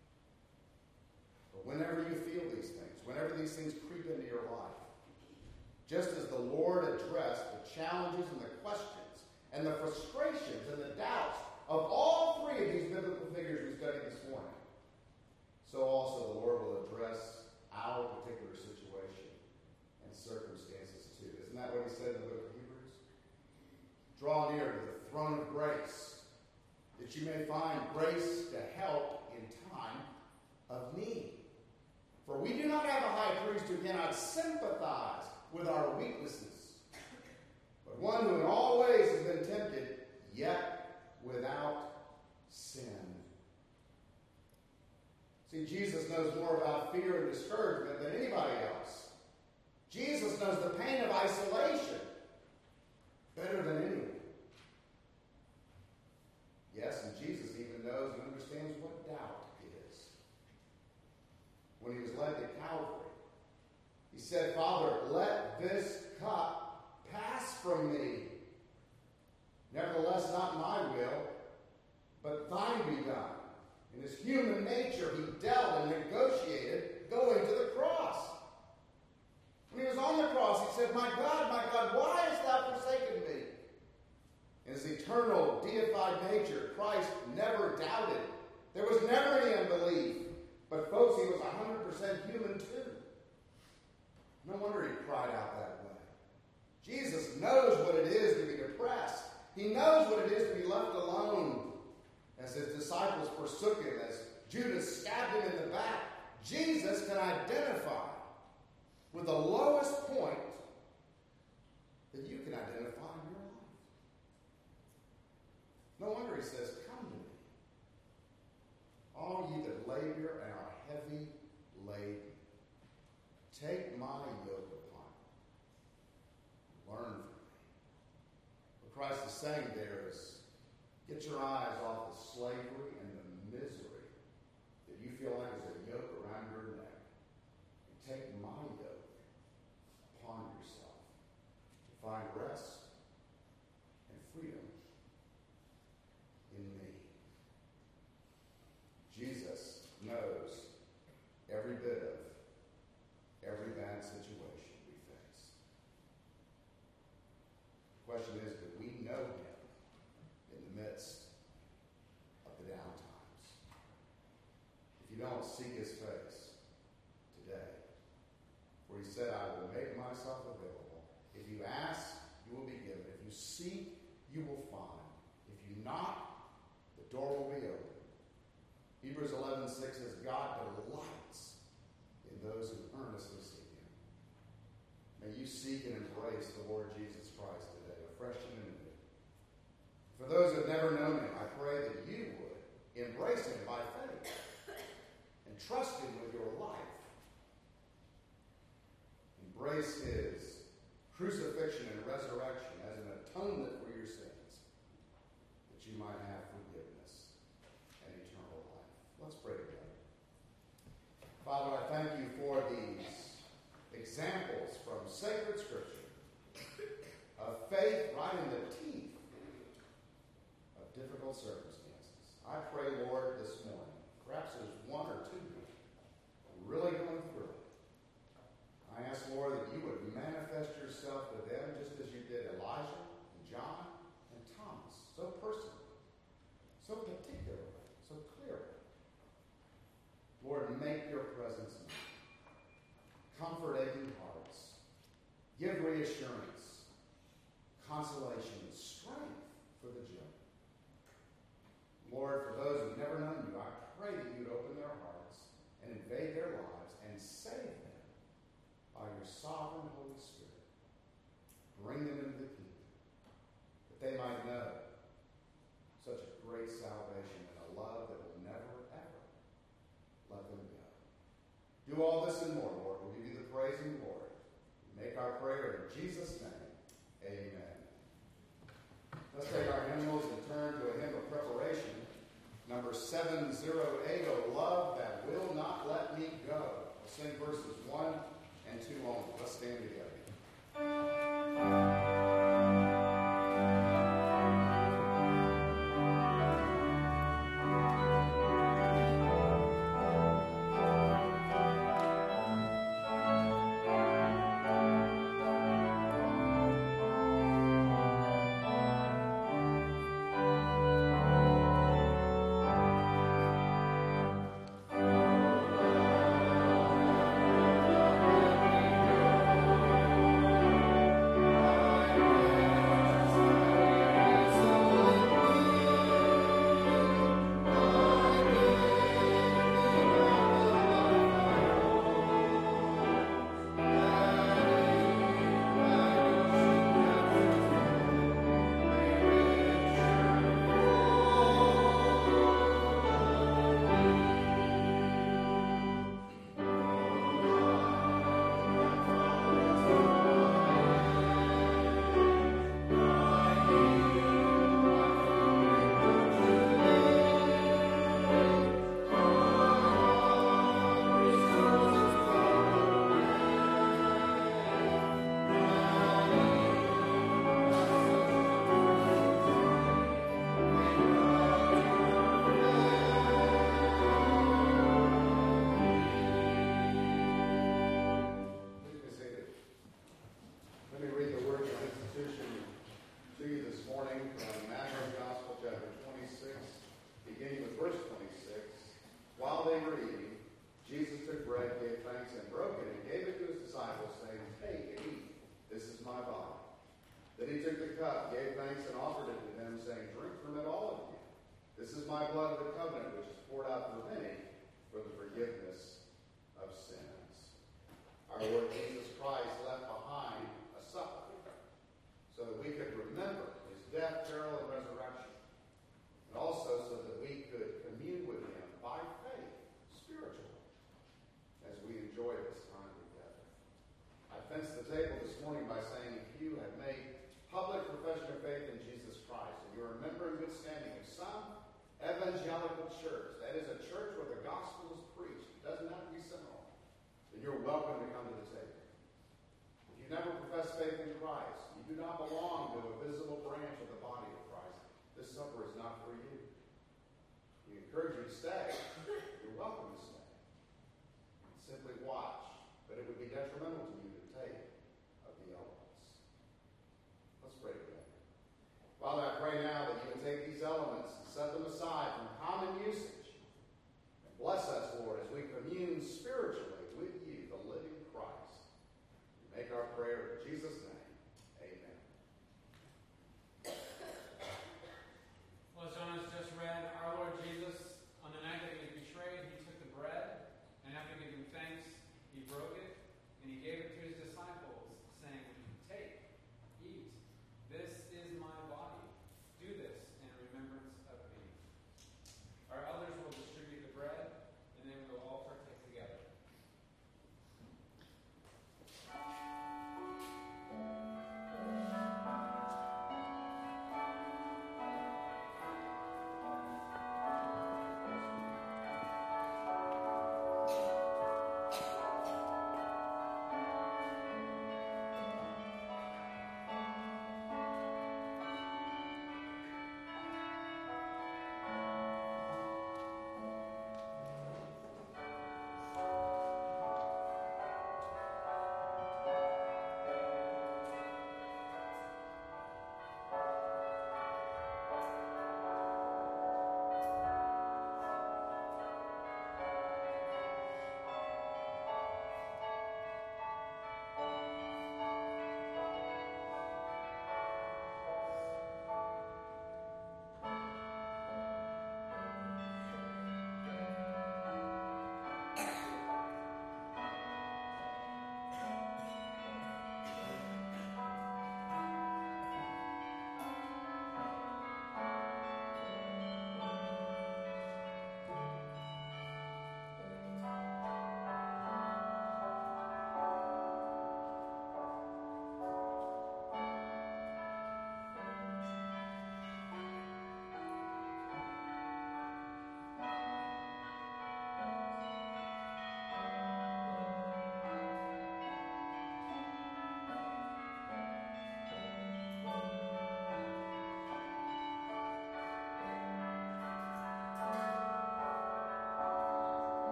But whenever you feel these things, whenever these things creep into your life, just as the Lord addressed the challenges and the questions and the frustrations and the doubts of all three of these biblical figures we studied this morning, so also the Lord will address our particular situation and circumstances too. Isn't that what he said in the book of Hebrews? Draw near to the throne of grace, that you may find grace to help in time of need. For we do not have a high priest who cannot sympathize with our weaknesses, but one who in all ways has been tempted, yet without sin. See, Jesus knows more about fear and discouragement than anybody else. Jesus knows the pain of isolation better than anyone. Yes, and Jesus even knows and understands what doubt is. When he was led to Calvary, he said, "Father, let this cup pass from me. Nevertheless, not my will, but thine be done." In his human nature, he dealt and negotiated going to the cross. When he was on the cross, he said, "My God, my God, why hast thou forsaken me?" In his eternal, deified nature, Christ never doubted. There was never any unbelief. But folks, he was one hundred percent human too. No wonder he cried out that way. Jesus knows what it is to be depressed. He knows what it is to be left alone. As his disciples forsook him, as Judas stabbed him in the back, Jesus can identify with the lowest point that you can identify in your life. No wonder he says, "Come to me, all ye that labor and are heavy laden. Take my yoke upon you. Learn from me." What Christ is saying there is, get your eyes off the slavery and the misery that you feel like is a yoke around your neck. And take my yoke upon yourself to find rest and freedom in me. Jesus knows every bit of every bad situation we face. The question is, do we know him in the midst of the down times? If you don't, seek his face today. For he said, "I will make myself available. If you ask, you will be given. If you seek, you will find. If you knock, the door will be open." Hebrews eleven six says, God delights in those who earnestly seek him. May you seek and embrace the Lord Jesus Christ today, afresh and anew. For those who have never known him, I pray that you would embrace him by faith and trust him with your life. Embrace his crucifixion and resurrection as an atonement for your sins, that you might have forgiveness and eternal life. Let's pray together. Father, I thank you for these examples from sacred Scripture of faith right in the teeth of difficult circumstances. I pray, Lord, this morning, perhaps there's one or two really going through it. I ask, Lord, that you would manifest yourself to them just as you did Elijah and John and Thomas, so personally, so particularly, so clearly. Lord, make your presence known. Comfort aching hearts. Give reassurance, consolation, and strength for the journey. Lord, for those who've never known you, I pray that you'd open their hearts Do all this and more, Lord. We'll give you the praise and glory. We make our prayer in Jesus' name. Amen. Let's take our hymnals and turn to a hymn of preparation. Number seven oh eight, O Love That Will Not Let Me Go. We'll sing verses one and two only. Let's stand together. Well, as Jonas just read, our Lord Jesus, on the night that he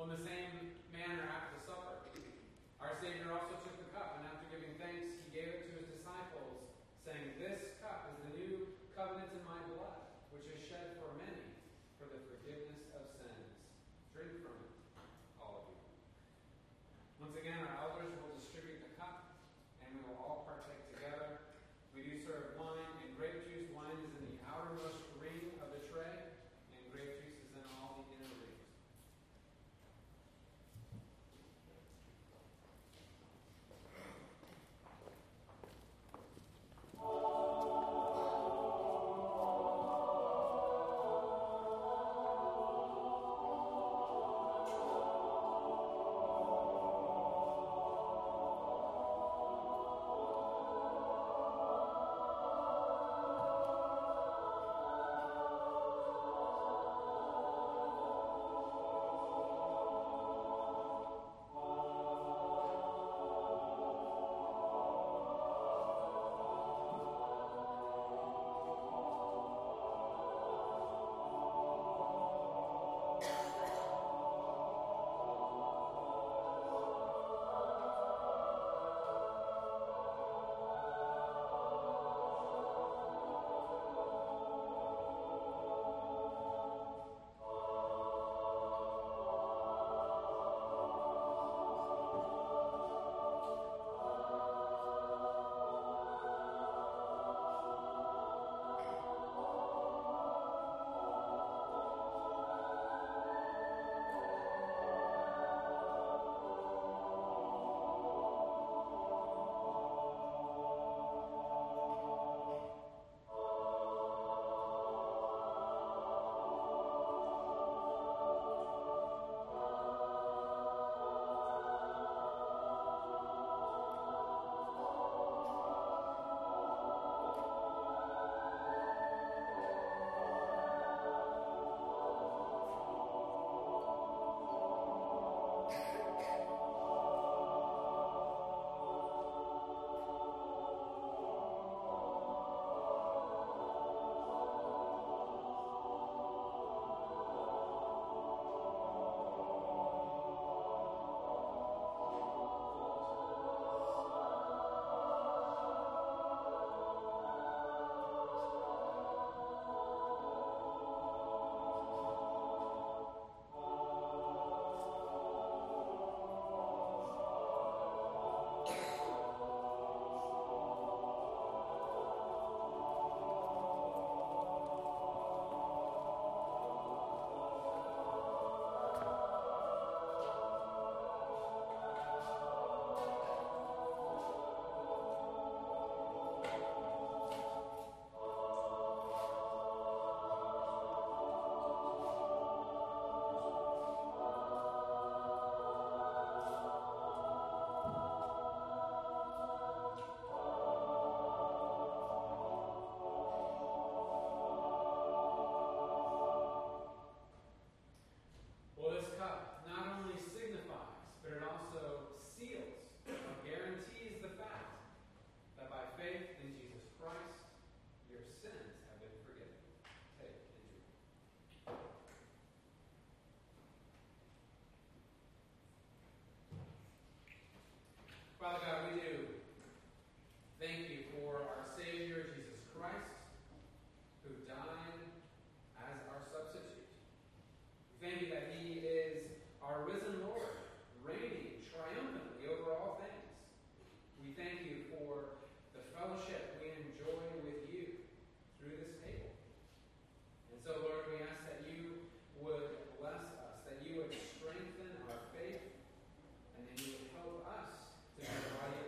Well, in the same manner, after supper, our Savior also took the cup, and after giving thanks, he gave it to his disciples, saying, "This cup is the new covenant in my blood, which is shed for many for the forgiveness of sins. Drink from it, all of you." Once again, our elders will distribute the cup, and we will all partake together. We do serve wine and grape juice. Wine is in the outermost ring of the tray, and grape juice is in all the inner rings. Father God, we do thank you for our Savior, Jesus Christ, who died as our substitute. We thank you that he is our risen Lord, reigning triumphantly over all things. We thank you for the fellowship we enjoy with you through this table. And so, Lord, we ask that you would bless us, that you would strengthen our faith, and that you would help us to be the body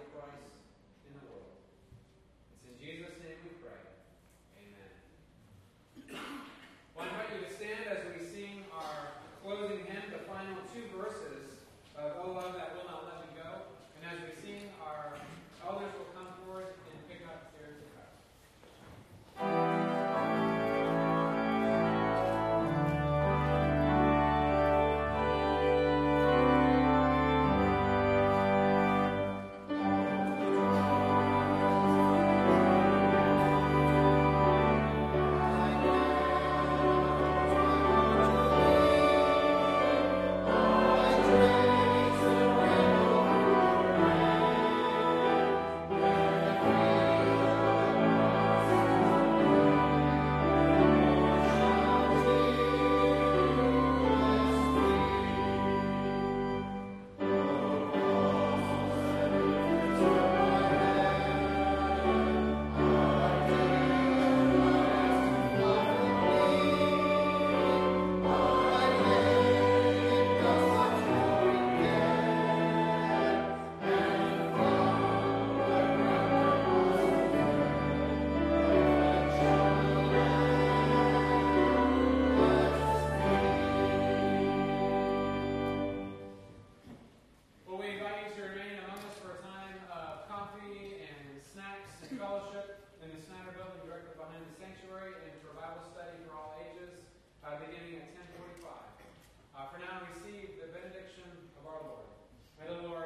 in the Snyder Building directly behind the sanctuary and for Bible study for all ages, uh, beginning at ten forty-five. Uh, for now, receive the benediction of our Lord. May the Lord